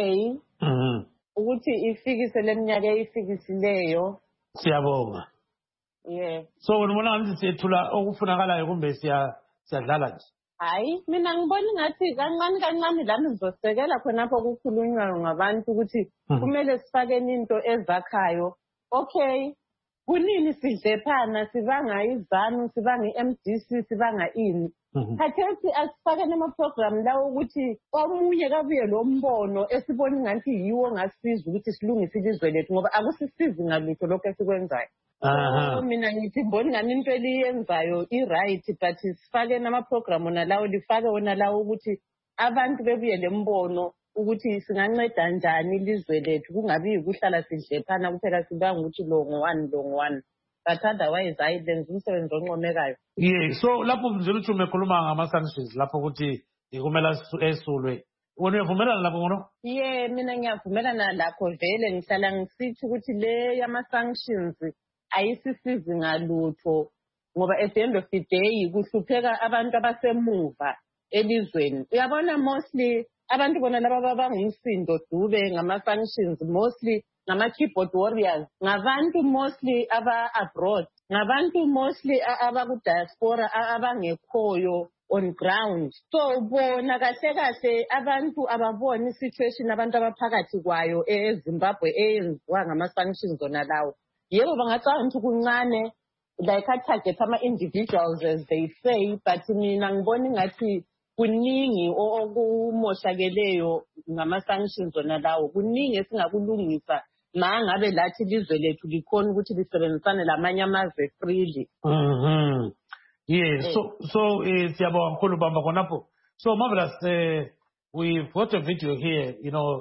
L: ukuthi ifikise leminyaka eyifikisileyo.
A: Siyabonga.
L: Yeah.
A: So unibona ngathi siyethula okufunakalayo kumbe siyadlala nje?
L: Hayi, mina ngibona ngathi kancane lami ngizosekela khonapho kukhulunywa ngabantu ukuthi kumele sifakeni into ezakhayo. Okay. Kunini sidlephana, sibanga iZANU, sibanga iMDC, sibanga ini. Khathethi asifakeni ama-program lawo ukuthi omunye kabuye lo mbono esibona ngathi yiwo ngasiza ukuthi silungise ilizwe lethu, ngoba akusisizi ngalutho lokho esikwenzayo. Mina ngithi mboni ngani into eliyenzayo i-right, but sifakeni ama-program nalawo, lifake wona lawo ukuthi abantu bebuye le mbono ukuthi singanceda njani ilizwe lethu, kungabi yikuhlala sidlephana kuphela sibanga ukuthi lo ngowani. But otherwise lenza umsebenzi oncomekayo.
A: Yeah, so lapho mzulu Chuma ekhuluma ngama-sanctions lapho ukuthi kumele esulwe. Wena uyavumelana lapho ngono?
L: Yeah, mina ngiyavumelana lakho vele, ngihlala ngisithi ukuthi le yama-sanctions ayisisizi ngalutho, ngoba at the end of the day kuhlupheka abantu abasemuva elizweni. Uyabona mostly abantu bona laba bangumsindo Dube ngama-sanctions, mostly ngama-keyboard warriors, ngabantu mostly aba-abroad, ngabantu mostly abaku-diaspora abangekhoyo on ground. So bona kahle abantu ababona i-situation abantu abaphakathi kwayo eZimbabwe eyenziwa ngama-sanctions zona lawo. Yebo bangacanga ukuthi kuncane, like target ama-individuals as they say, but mina ngibona ngathi kuningi okumoshakeleyo ngama-sanctions zona lawo, kuningi esingakulungisa mangabe lathi ilizwe lethu likhona ukuthi lisebenzisane lamanye amazwe freely.
A: Yeah, so siyabonga kakhulu bamba khonapho. So Marvelous, we've got a video here,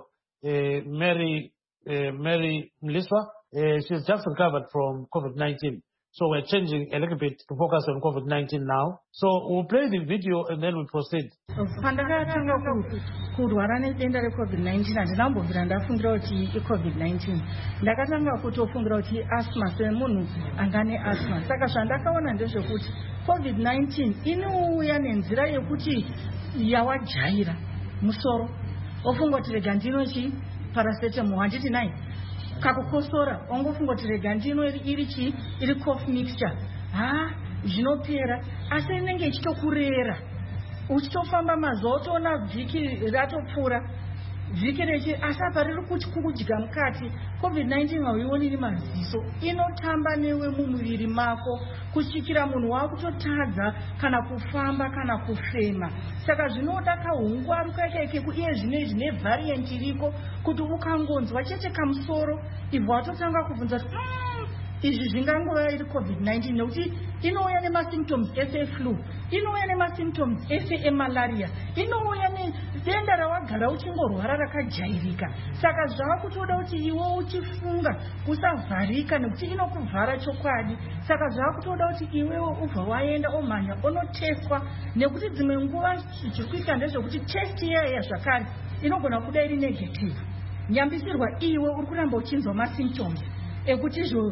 A: Mary Mliswa, she's just recovered from COVID-19. So we're changing a little bit to focus on COVID-19 now. So we'll play the video and then we'll proceed.
M: Pandakatanga kurwara nedenda reCovid-19 handinambobvira ndafungira kuti iCovid-19. Ndakatanga kutofungira kuti asthma semunhu angane asthma. Saka zvandakaona ndezvekuti COVID-19 inouya nenzira yekuti yawajaira musoro. Ofunga kuti rega ndinochi paracetamol handiti nai. Kakukosora ongofunga kuti rega ndino iri cough mixture zvinopera, asi inenge ichitokurera uchitofamba mazuva otoona vhiki ratopfuura vhiki rechi, asi apa riri kudya mukati. COVID-19 hauioni nemaziso, inotamba newe mumuviri mako kusvikira munhu wakutotadza kana kufamba kana kufema. Saka zvinoda kahungwaru kakeke, uye zvinezvi nevhariant iriko kuti ukangonzwa chete kamusoro ibva watotanga kubvunza kuti izvi zvingangova iri COVID-19 nekuti inouya nemasymptoms ese eflu, inouya nemasymptoms ese emalaria, inouya nedenda rawagara uchingorwara rakajairika. Saka zvava kutoda kuti iwe uchifunga usavharika nekuti inokuvhara chokwadi. Saka zvava kutoda kuti iwewe ubva waenda omhanya onotestwa, nekuti dzimwe nguva zviri kuita ndezvekuti test iyaya zvakare inogona kuda iri negative. Nyambisirwa iwe uri kuramba uchinzwa masymptoms ekuti izvo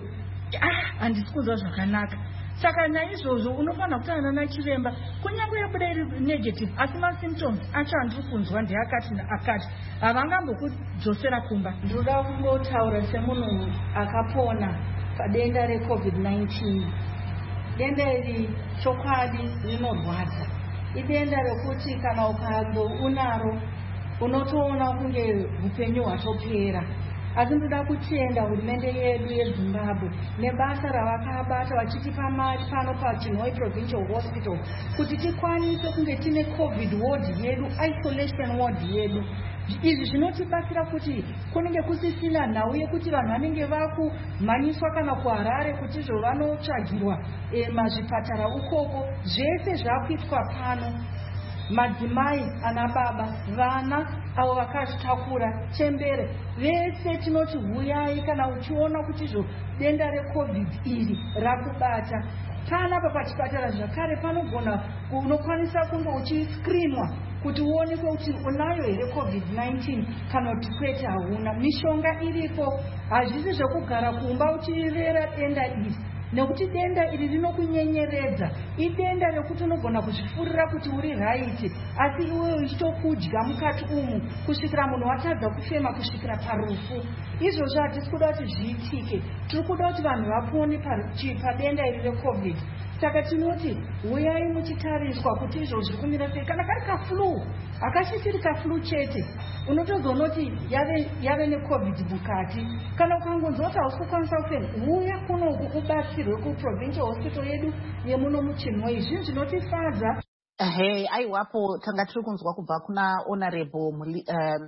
M: handisi kunzwa zvakanaka. Saka naizvozvo unofanira kutaura nachiremba kunyange yabuda iri negative asi masymptoms acho handiri kunzwa ndeakati naakati, havangambokudzosera kumba. Ndinoda kungotaura semunhu akapona padenda reCovid-19. Denda iri chokwadi rinorwadza. Idenda rekuti kana ukango unaro unotoona kunge upenyu hwatopera. Asi ndoda kutenda hurumende yedu yeZimbabwe nebasa ravakabata vachitipa mari pano paChinhoyi Provincial Hospital kuti tikwanise kunge tine COVID ward yedu, isolation ward yedu. Izvi zvinotibatsira kuti kunenge kusisina nhau yekuti vanhu vanenge vakumhanyiswa kana kuHarare kuti izvo vanotsvagirwa mazvipatara ukoko. Zvese zvakuitwa pano. Madzimai, ana baba, vana avo vakazvitakura, chembere, vese tinoti huyai kana uchiona kuti izvo denda reCovid iri rakubata. Panapa pachipatara zvakare panogona unokwanisa kunge uchiscreenwa kuti uonekwe kuti unayo here COVID-19 kana kuti kwete hauna. Mishonga iripo, hazvisi zvekugara kumba uchirera denda iri. Nekuti denda iri rinokunyenyeredza, idenda rekuti unogona kuzvifurira kuti uri raiti, asi iwe uchitokudya mukati umu kusvikira munhu watadza kufema kusvikira parufu. Izvozvo hatisi kuda kuti zviitike, tiri kuda kuti vanhu vapone padenda iri reCovid. Saka tinoti huyai muchitariswa kuti izvo zviri kumira sei. Kana kari kaflu, hakasisiri kaflu chete, unotozonoti yave neCovid mukati. Kana ukangonzwa kuti hausi kukwanisa kufema, huya kunoku ubatsirwe kuProvincial Hospital yedu yemuno muChinhoyi. Zvinhu zvinotifadza.
B: Aiwapo tanga tiri kunzwa kubva kuna honorable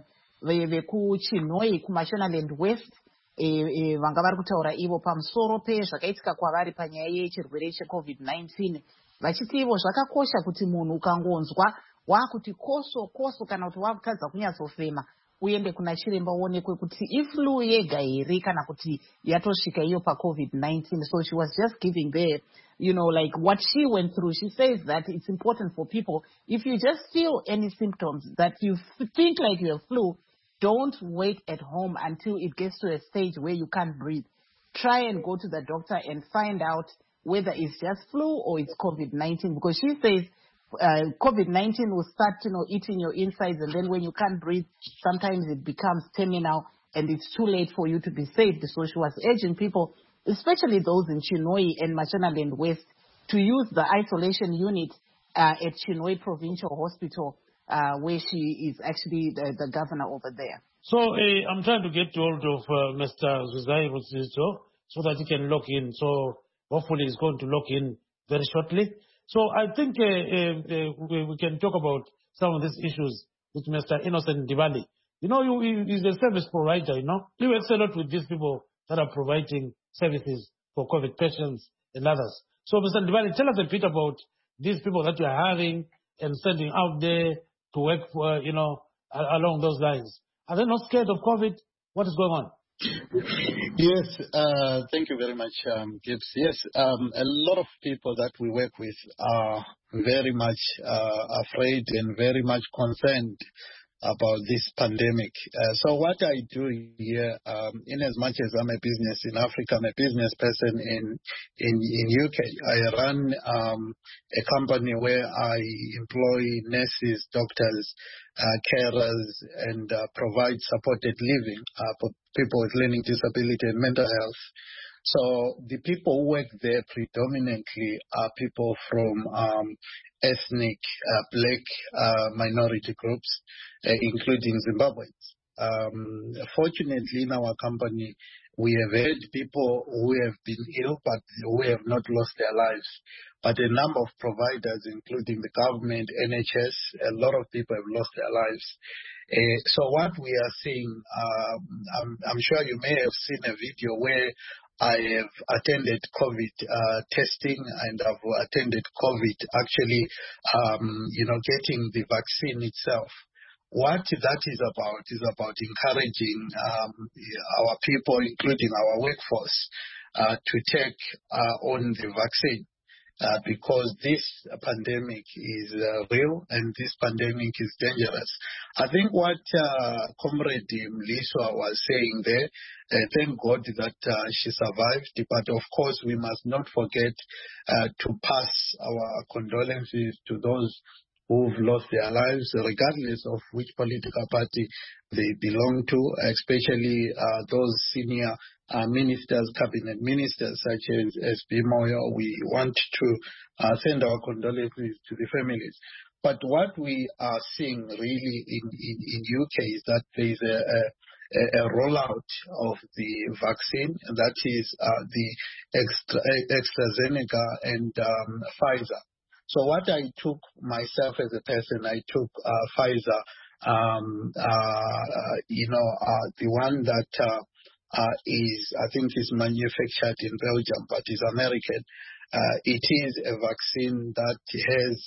B: vekuChinhoyi kuMashonaland West. Vanga vari kutaura ivo pamusoro pezvakaitika kwavari panyaya yechirwere cheCovid-19 vachiti ivo zvakakosha kuti munhu ukangonzwa wakuti koso kana kuti wakutadza kunyatsofema uende kuna chiremba uonekwe kuti iflu yega here kana kuti yatosvika iyo paCovid-19. So she was just giving there, like what she went through. She says that it's important for people, if you just feel any symptoms that you think like you have flu, don't wait at home until it gets to a stage where you can't breathe. Try and go to the doctor and find out whether it's just flu or it's COVID-19. Because she says COVID-19 will start, eating your insides, and then when you can't breathe, sometimes it becomes terminal and it's too late for you to be saved. So she was urging people, especially those in Chinhoyi and Mashonaland West, to use the isolation unit at Chinhoyi Provincial Hospital, where she is actually the governor over there.
A: So I'm trying to get hold of Mr. Zuzai Ruzizo so that he can log in. So hopefully he's going to log in very shortly. So I think we can talk about some of these issues with Mr. Innocent Ndibali. He's a service provider, He works a lot with these people that are providing services for COVID patients and others. So Mr. Ndibali, tell us a bit about these people that you are having and sending out there to work for, along those lines. Are they not scared of COVID? What is going on?
I: Yes, thank you very much, Gibbs. Yes, a lot of people that we work with are very much afraid and very much concerned about this pandemic. So what I do here, in as much as I'm a business in Africa, I'm a business person in UK. I run a company where I employ nurses, doctors, carers, and provide supported living for people with learning disability and mental health. So the people who work there predominantly are people from ethnic black minority groups, including Zimbabweans. Fortunately, in our company, we have had people who have been ill but who have not lost their lives. But a number of providers, including the government, NHS, a lot of people have lost their lives. So what we are seeing, I'm sure you may have seen a video where I have attended COVID testing, and I've attended COVID actually, getting the vaccine itself. What that is about encouraging our people, including our workforce, to take on the vaccine. Because this pandemic is real and this pandemic is dangerous. I think what Comrade Mliswa was saying there, thank God that she survived, but of course we must not forget to pass our condolences to those who've lost their lives, regardless of which political party they belong to, especially those senior ministers, cabinet ministers, such as S.B. Moyo. We want to send our condolences to the families. But what we are seeing really in UK is that there is a rollout of the vaccine, and that is the AstraZeneca and Pfizer. So what I took myself as a person, I took Pfizer, the one that is, I think, is manufactured in Belgium, but is American. It is a vaccine that has,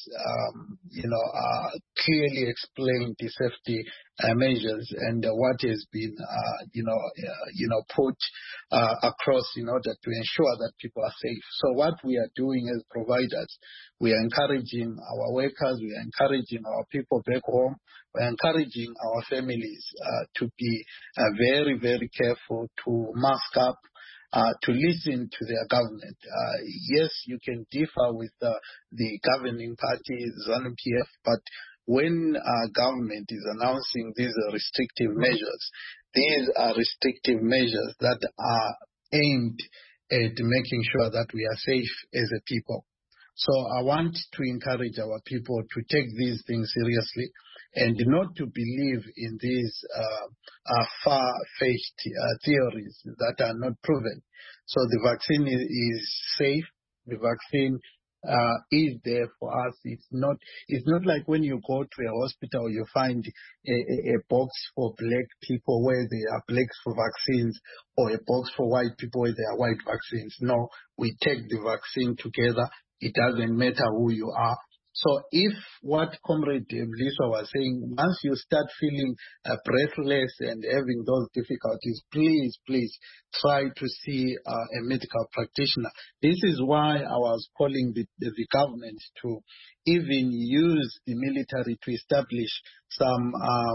I: clearly explained the safety measures and what has been, put across in order to ensure that people are safe. So what we are doing as providers, we are encouraging our workers, we are encouraging our people back home, we are encouraging our families to be very, very careful, to mask up, to listen to their government. Yes, you can differ with the governing party, ZANU-PF, but when government is announcing these restrictive measures, these are restrictive measures that are aimed at making sure that we are safe as a people. So I want to encourage our people to take these things seriously and not to believe in these far-fetched theories that are not proven. So the vaccine is safe. The vaccine is there for us. It's not like when you go to a hospital, you find a box for black people where there are blacks for vaccines, or a box for white people where there are white vaccines. No, we take the vaccine together. It doesn't matter who you are. So if what Comrade Mliswa was saying, once you start feeling breathless and having those difficulties, please try to see a medical practitioner. This is why I was calling the government to even use the military to establish some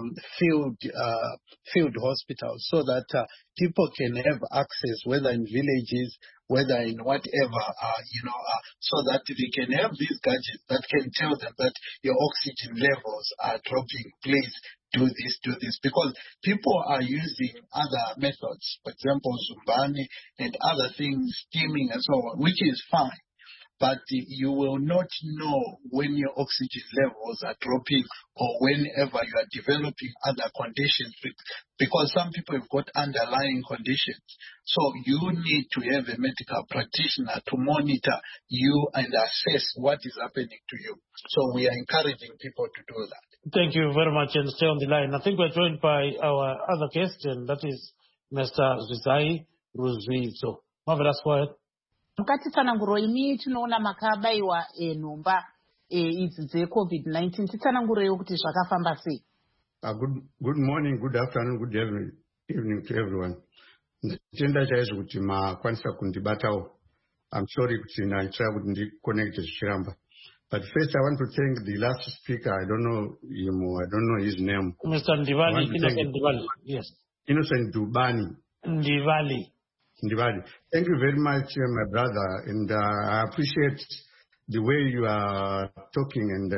I: field hospitals so that people can have access, whether in villages, whether in whatever, so that they can have these gadgets that can tell them that your oxygen levels are dropping. Please do this, because people are using other methods, for example, Zumbani and other things, steaming and so on, which is fine. But you will not know when your oxygen levels are dropping or whenever you are developing other conditions, because some people have got underlying conditions. So you need to have a medical practitioner to monitor you and assess what is happening to you. So we are encouraging people to do that.
A: Thank you very much, and stay on the line. I think we're joined by our other guest, and that is Mr. Zwizai Ruzvidzo. Marvelous, go ahead.
B: Mukati tsananguro ini tinoona makabaiwa nhomba idzi dzeCovid-19 titsanangurewo kuti zvakafamba sei.
G: Good morning, good afternoon, good evening to everyone. Nditenda chaizvo kuti makwanisa kundibatawo. I'm sorry kuti ndaitira kuti ndiconnect zvichiramba. But first I want to thank the last speaker. I don't know him, I don't know his name.
A: Mr. Ndivali, Innocent Ndivali. Yes.
G: Innocent Dubani.
A: Ndivali. Thank
G: you very much, my brother, and I appreciate the way you are talking and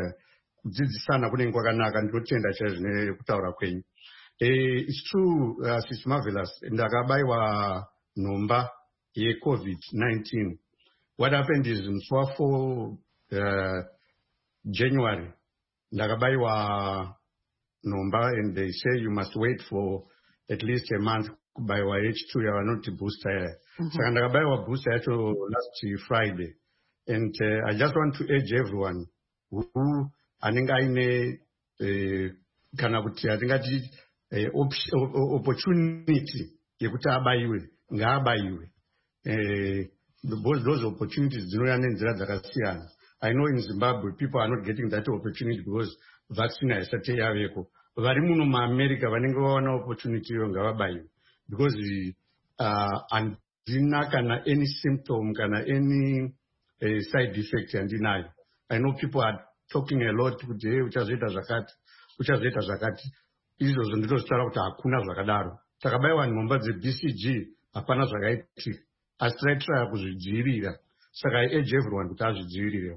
G: it's true, it's marvelous. Ndakabaiwa nomba ye COVID-19. What happened is in 4 January, ndakabaiwa nomba, and they say you must wait for at least a month by H2, you are not booster. So ndakabaiwa booster last Friday. And I just want to urge everyone who anenga kana kuti atingati opportunity yekuti abaiwe ngaabaiwe.
N: those opportunities dzinouya nenzira dzakasiyana. I know in Zimbabwe people are not getting that opportunity because vaccine haisati yaveko. Vari muno muAmerica vanenge vawana opportunity iyo ngavabaiwe because handina kana any symptom kana any side effect handinayo. I know people are talking a lot kuti hey, uchazoita zvakati. Izvozvo ndinozvitaura kuti hakuna zvakadaro. Takabaiwa nhomba dzeBCG hapana zvakaitika. Asi taitira kuzvidzivirira. Saka I urge everyone kuti azvidzivirire.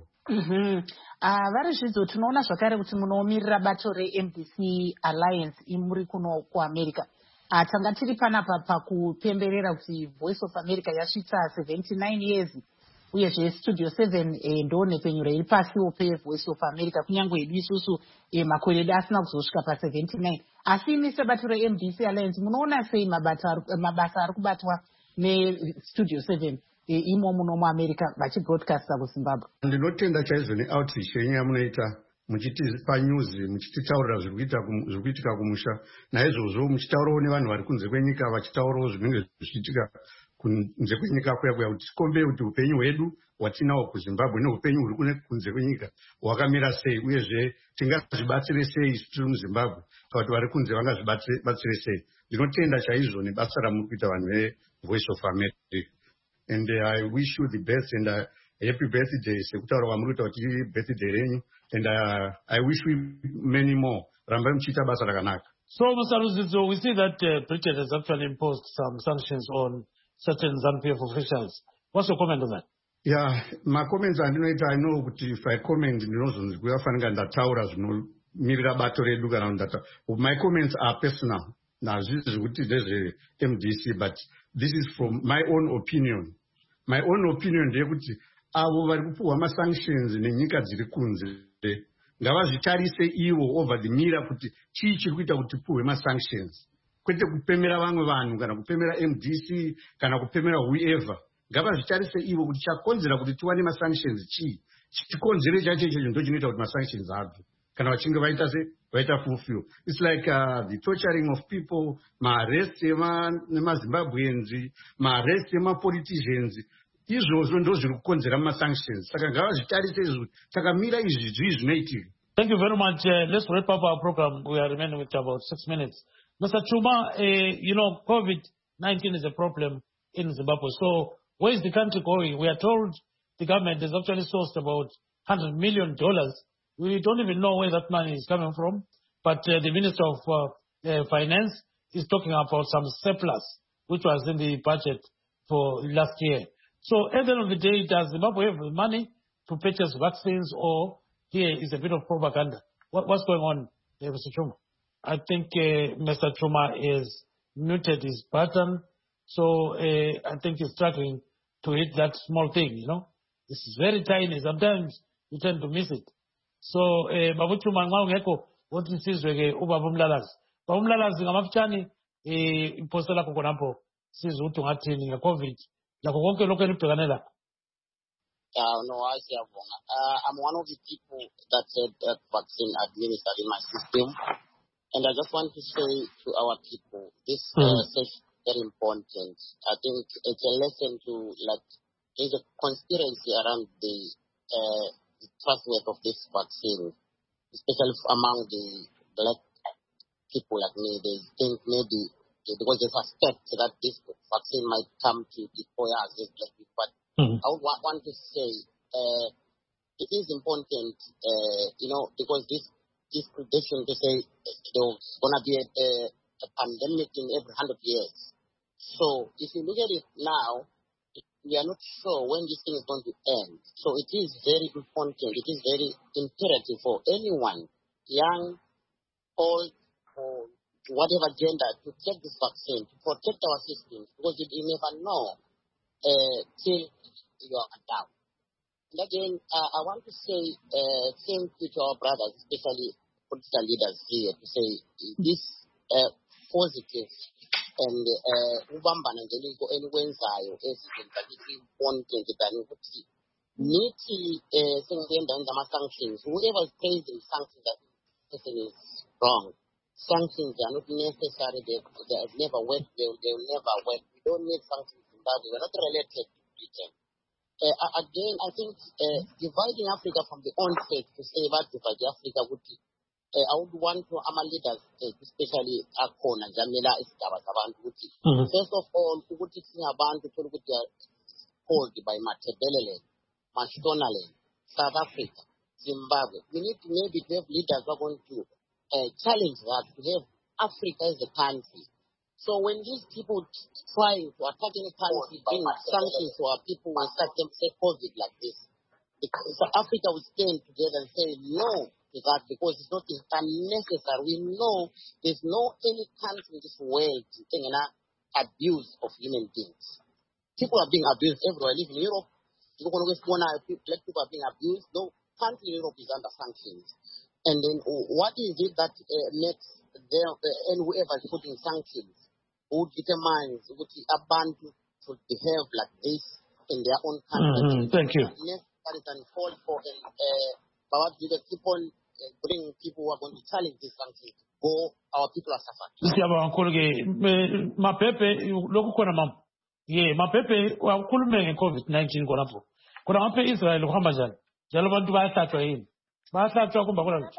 B: Vari zvidzo tinoona zvakare kuti munomirira bato reMDC Alliance imuri kuno kuAmerica. Tanga tiri panapa pakupemberera kuti Voice of America yasvitsa 79 years uyezve Studio 7 ndo nepenyuro iri pasiwo peVoice of America kunyange edu isusu makore edu asina kuzosvika pa79. Asi imi sebato reMDC Alliance munoona sei mabasa ari kubatwa neStudio 7 imo muno muAmerica vachibroadcasta kuZimbabwe?
N: Ndinotenda chaizvo neoutreach yenyu yamunoita muchitipa news muchititaurira zviri kuitika kumusha. Naizvozvo muchitaurawo nevanhu vari kunze kwenyika vachitaurawo zvinenge zvichiitika kunze kwenyika kuya kuti tikombe kuti upenyu hwedu hwatinahwo kuZimbabwe neupenyu huri kunze kwenyika hwakamira sei uyezve tingazvibatsire sei isu tiri muZimbabwe kana kuti vari kunze vangazvibatsire sei. Ndinotenda chaizvo nebasa ramuri kuita vanhu veVoice of America. And I wish you the best and happy birthday. Sekutaura kwamuri kuita kuti birthday renyu. And I wish you many more. Rambai muchiita basa rakanaka.
A: So, Mr. Ruzizo, we see that Britain has actually imposed some sanctions on certain ZANU-PF officials. What's your comment on that?
N: Yeah, my comments I know but if I comment ndinozonzi kuyafanira ndataura zvinomirira bato redu kana ndataura. My comments are personal. Now this is what there's a MDC, but this is from my own opinion. My own opinion ndeyekuti avo vari kupuhwa masanctions nenyika dziri kunze ngavazvitarise ivo over the mirror kuti chii chiri kuita kuti tipuhwe masanctions, kwete kupemera vamwe vanhu kana kupemera MDC kana kupemera whoever. Ngavazvitarise ivo kuti chakonzera kuti tiwane masanctions chii, chikonzere chacho ichocho ndo chinoita kuti masanctions abve kana vachinge vaita fulfill. It's like the torturing of people, ma-arrest emaZimbabweans, ma-arrest ema-politicians. Izvozvo ndo zviri kukonzera ma-sanctions. Saka ngavazvitarise izvo takamira izvi zvinoitika.
A: Thank you very much. Let's wrap up our program. We are remaining with about 6 minutes. Mr. Chuma, COVID-19 is a problem in Zimbabwe. So where is the country going? We are told the government has actually sourced about $100 million. We don't even know where that money is coming from. But the Minister of Finance is talking about some surplus, which was in the budget for last year. So at the end of the day, does Zimbabwe have the money to purchase vaccines, or here is a bit of propaganda? What's going on, Mr. Chuma? I think Mr. Chuma is muted his button, so I think he's struggling to hit that small thing, This is very tiny. Sometimes you tend to miss it. So, Babu Chuma nxa ungekho wothi isizwe ke ubaba uMlalazi. Baba uMlalazi ngamafutshane imposto lakho khonapho sizwe ukuthi ungathini ngeCovid lakho konke lokho elibhekane lakho.
K: No, I'm one of the people that said that vaccine administered in my system. And I just want to say to our people, this is very important. I think it's a lesson to, there's a conspiracy around the trustworthiness of this vaccine, especially among the black people like me. They think maybe because they suspect that this vaccine might come to destroy us as black people. But I would want to say it is important, because this prediction to say there's going to be a pandemic in every 100 years. So if you look at it now, we are not sure when this thing is going to end. So it is very important, it is very imperative for anyone, young, old, or whatever gender, to take this vaccine, to protect our systems, because you never know till you are down. And again, I want to say thank you to our brothers, especially political leaders here, to say this positive and ubambana ngeliko elikwenzayo esizenza important than ukuthi nithi sengiyenda ngama-sanctions, whoever is praising sanctions, that person is wrong. Sanctions are not necessary. They have never worked. They will never work. We don't need sanctions in Zimbabwe. We're not related to Britain. Again, I think dividing Africa from the onset to say about divide Africa would be, I would want to our leaders, especially Akona, Jamila, first of all, would it sing about the people who are called by Matebelele, Mashtonale, South Africa, Zimbabwe. We need to maybe have leaders who are going to challenge that, to have Africa as a country. So when these people trying to attack any country, bring sanctions to our people, we start them say COVID like this. Because Africa will stand together and say no to that because it's not unnecessary. We know there's no any country in this world taking an abuse of human beings. People are being abused everywhere. I live in Europe. You don't always want black people are being abused. No country in Europe is under sanctions. And then what is it that makes them and whoever is putting sanctions who determines what a band should behave like this in their own country?
A: Thank you.
K: And call for perhaps you keep on bringing people who are going to challenge this country. Go, our people are suffering.
A: Mapepe wakhulume nge-COVID-19 khonapho khona ngapha e-Israel kuhamba njani njalo abantu bayahlatshwa yini bayahlatshwa kumba khona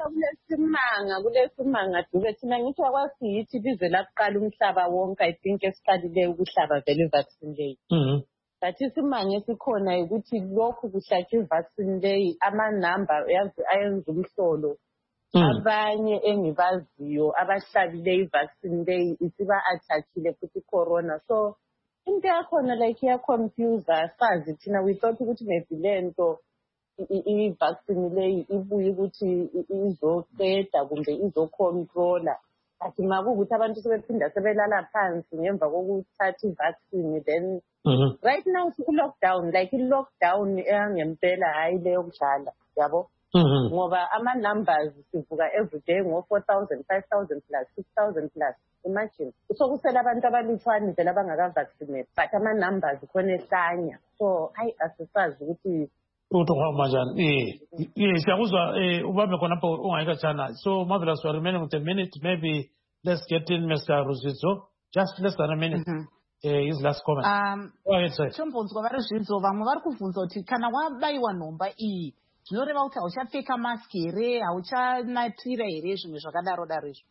L: kulesimanga dube thina ngithi akwazi yithi ilizwe lakuqala umhlaba wonke I think esiqalileyo ukuhlaba vele i-vaccine leyi but isimanga esikhona ukuthi lokhu kuhlatshwa i-vaccine leyi amanamba ayenza umhlolo abanye engibaziyo abahlabileyo i-vaccine leyi isiba-attackile futhi i-corona so into yakhona like iyaconfuse sazi thina we thought ukuthi maybe le nto i-vaccine leyi ibuye ukuthi izoqeda kumbe izocontrola but makuwukuthi abantu sebephinda sebelala phansi ngemva kokuthatha i-vaccine then right now siku-lockdown like i-lockdown eyangempela hhayi leyo kudlala yabo ngoba ama-numbers sivuka everyday ngo-4,000 5,000 plus 6,000 plus imagine sokusela abantu abalutshwane vele abangaka-vaccinate but ama-numbers khona ehlanya so hayi asisazi ukuthi
A: ukuhamba njani siyakuzwa ubambe khonapho ungayikatshana so Marvelous, we are remaining with a minute. Maybe let's get in Mr. Ruzizo, just less than a minute. His last comment. Go ahead, sir.
B: Chombonzwa vari zvidzo vamwe vari kubvunza kuti kana wabayiwa nhomba iyi zvinoreva kuti hauchapfeka maski here hauchanatira here zvimwe zvakadaro daro izvo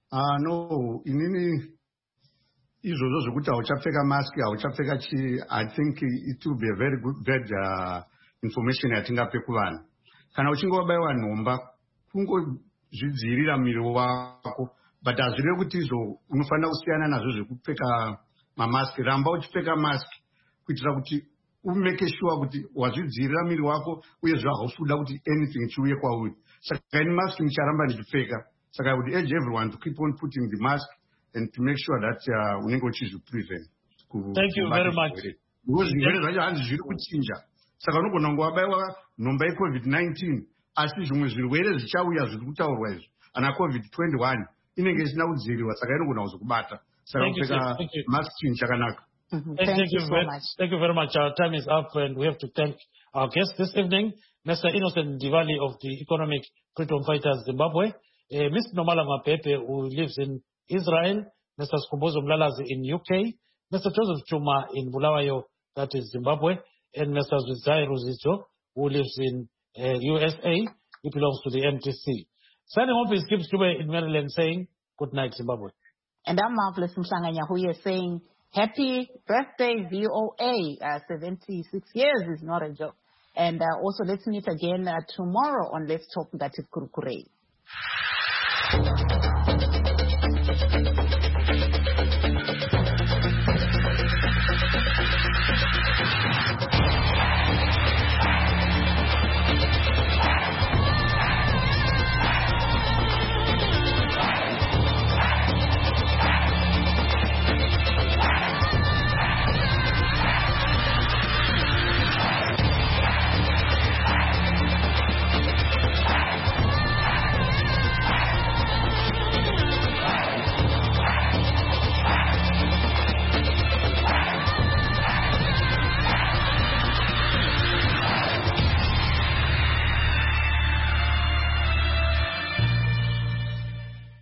N: no inini izvozvo zvekuti hauchapfeka maski hauchapfeka chii I think it will be a very good bad information yatingape kuvanhu kana uchinge wabayiwa nhomba kungozvidzivirira muviri wako but hazvirevi kuti izvo unofanira kusiyana nazvo zvekupfeka mamaski ramba uchipfeka maski kuitira kuti umeke sure kuti wazvidzivirira muviri wako uyezve hausi kuda kuti anything chiuye kwauri saka ini maski ndicharamba ndichipfeka saka I would urge everyone to keep on putting the mask and to make sure that unenge uchizviprevent.
A: Thank you very much.
N: Because zvirwere zvacho hanzi zviri kuchinja saka unogona kunge wabayiwa nhomba yeCovid-19 asi zvimwe zvirwere zvichauya zviri kutaurwa izvo ana COVID-21 inenge isina kudzivirirwa saka inogona kuzokubata saka kupfeka mask chinhu chakanaka.
A: Thank you so much. Thank you very much. Our time is up and we have to thank our guest this evening, Mr. Innocent Ndivali of the Economic Freedom Fighters Zimbabwe, Mr. Nomala Mapepe who lives in Israel, Mr. Skhumbuzo Mlalazi in UK, Mr. Joseph Chuma in Bulawayo, that is Zimbabwe, and Mr. Zwizai Ruzizo who lives in USA. He belongs to the MTC. Signing off is Gibbs Dube in Maryland saying, good night, Zimbabwe.
B: And I'm Marvelous Mshanganya who is saying, happy birthday, VOA. 76 years is not a joke. And also let's meet again tomorrow on Let's Talk Ngative Kurukure.